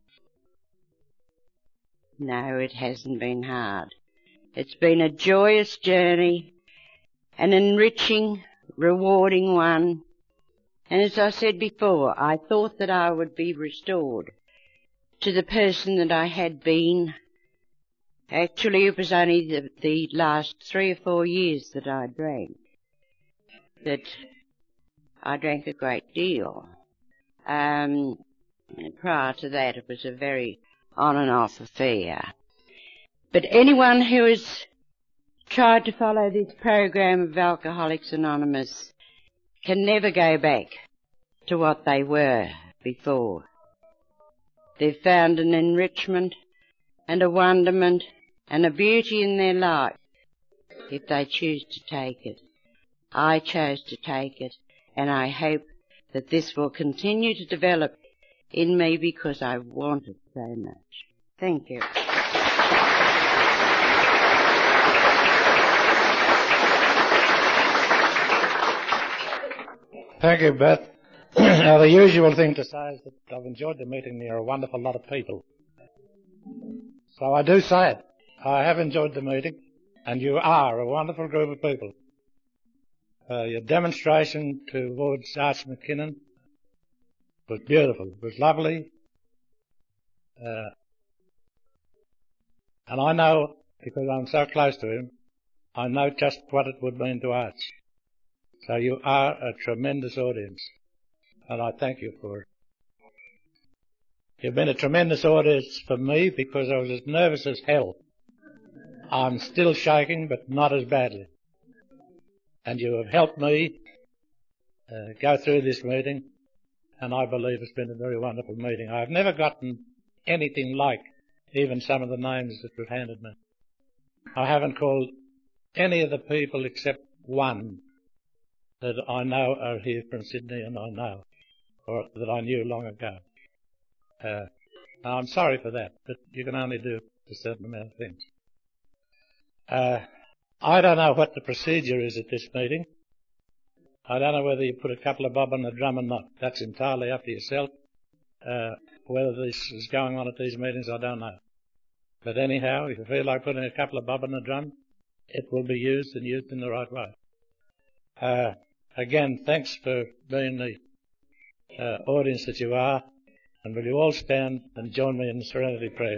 No, it hasn't been hard. It's been a joyous journey, an enriching, rewarding one. And as I said before, I thought that I would be restored to the person that I had been. Actually, it was only the, the last three or four years that I drank. That I drank a great deal. Um, prior to that, it was a very on and off affair. But anyone who has tried to follow this program of Alcoholics Anonymous can never go back to what they were before. They've found an enrichment and a wonderment and a beauty in their life if they choose to take it. I chose to take it, and I hope that this will continue to develop in me because I want it so much. Thank you. Thank you, Beth. Now, the usual thing to say is that I've enjoyed the meeting. You're a wonderful lot of people. So I do say it. I have enjoyed the meeting, and you are a wonderful group of people. Uh, your demonstration towards Arch McKinnon was beautiful. It was lovely. Uh, and I know, because I'm so close to him, I know just what it would mean to Arch. So you are a tremendous audience, and I thank you for it. You've been a tremendous audience for me because I was as nervous as hell. I'm still shaking, but not as badly. And you have helped me uh, go through this meeting, and I believe it's been a very wonderful meeting. I've never gotten anything like even some of the names that were handed me. I haven't called any of the people except one that I know are here from Sydney, and I know, or that I knew long ago. Uh, I'm sorry for that, but you can only do a certain amount of things. Uh, I don't know what the procedure is at this meeting, I don't know whether you put a couple of bob on the drum or not. That's entirely up to yourself. Uh, whether this is going on at these meetings, I don't know. But anyhow, if you feel like putting a couple of bob on the drum, it will be used and used in the right way. Uh, again, thanks for being the uh, audience that you are. And will you all stand and join me in the serenity prayer?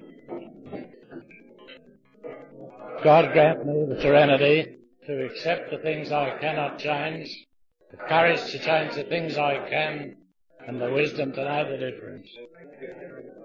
God grant me the serenity to accept the things I cannot change, the courage to change the things I can, and the wisdom to know the difference.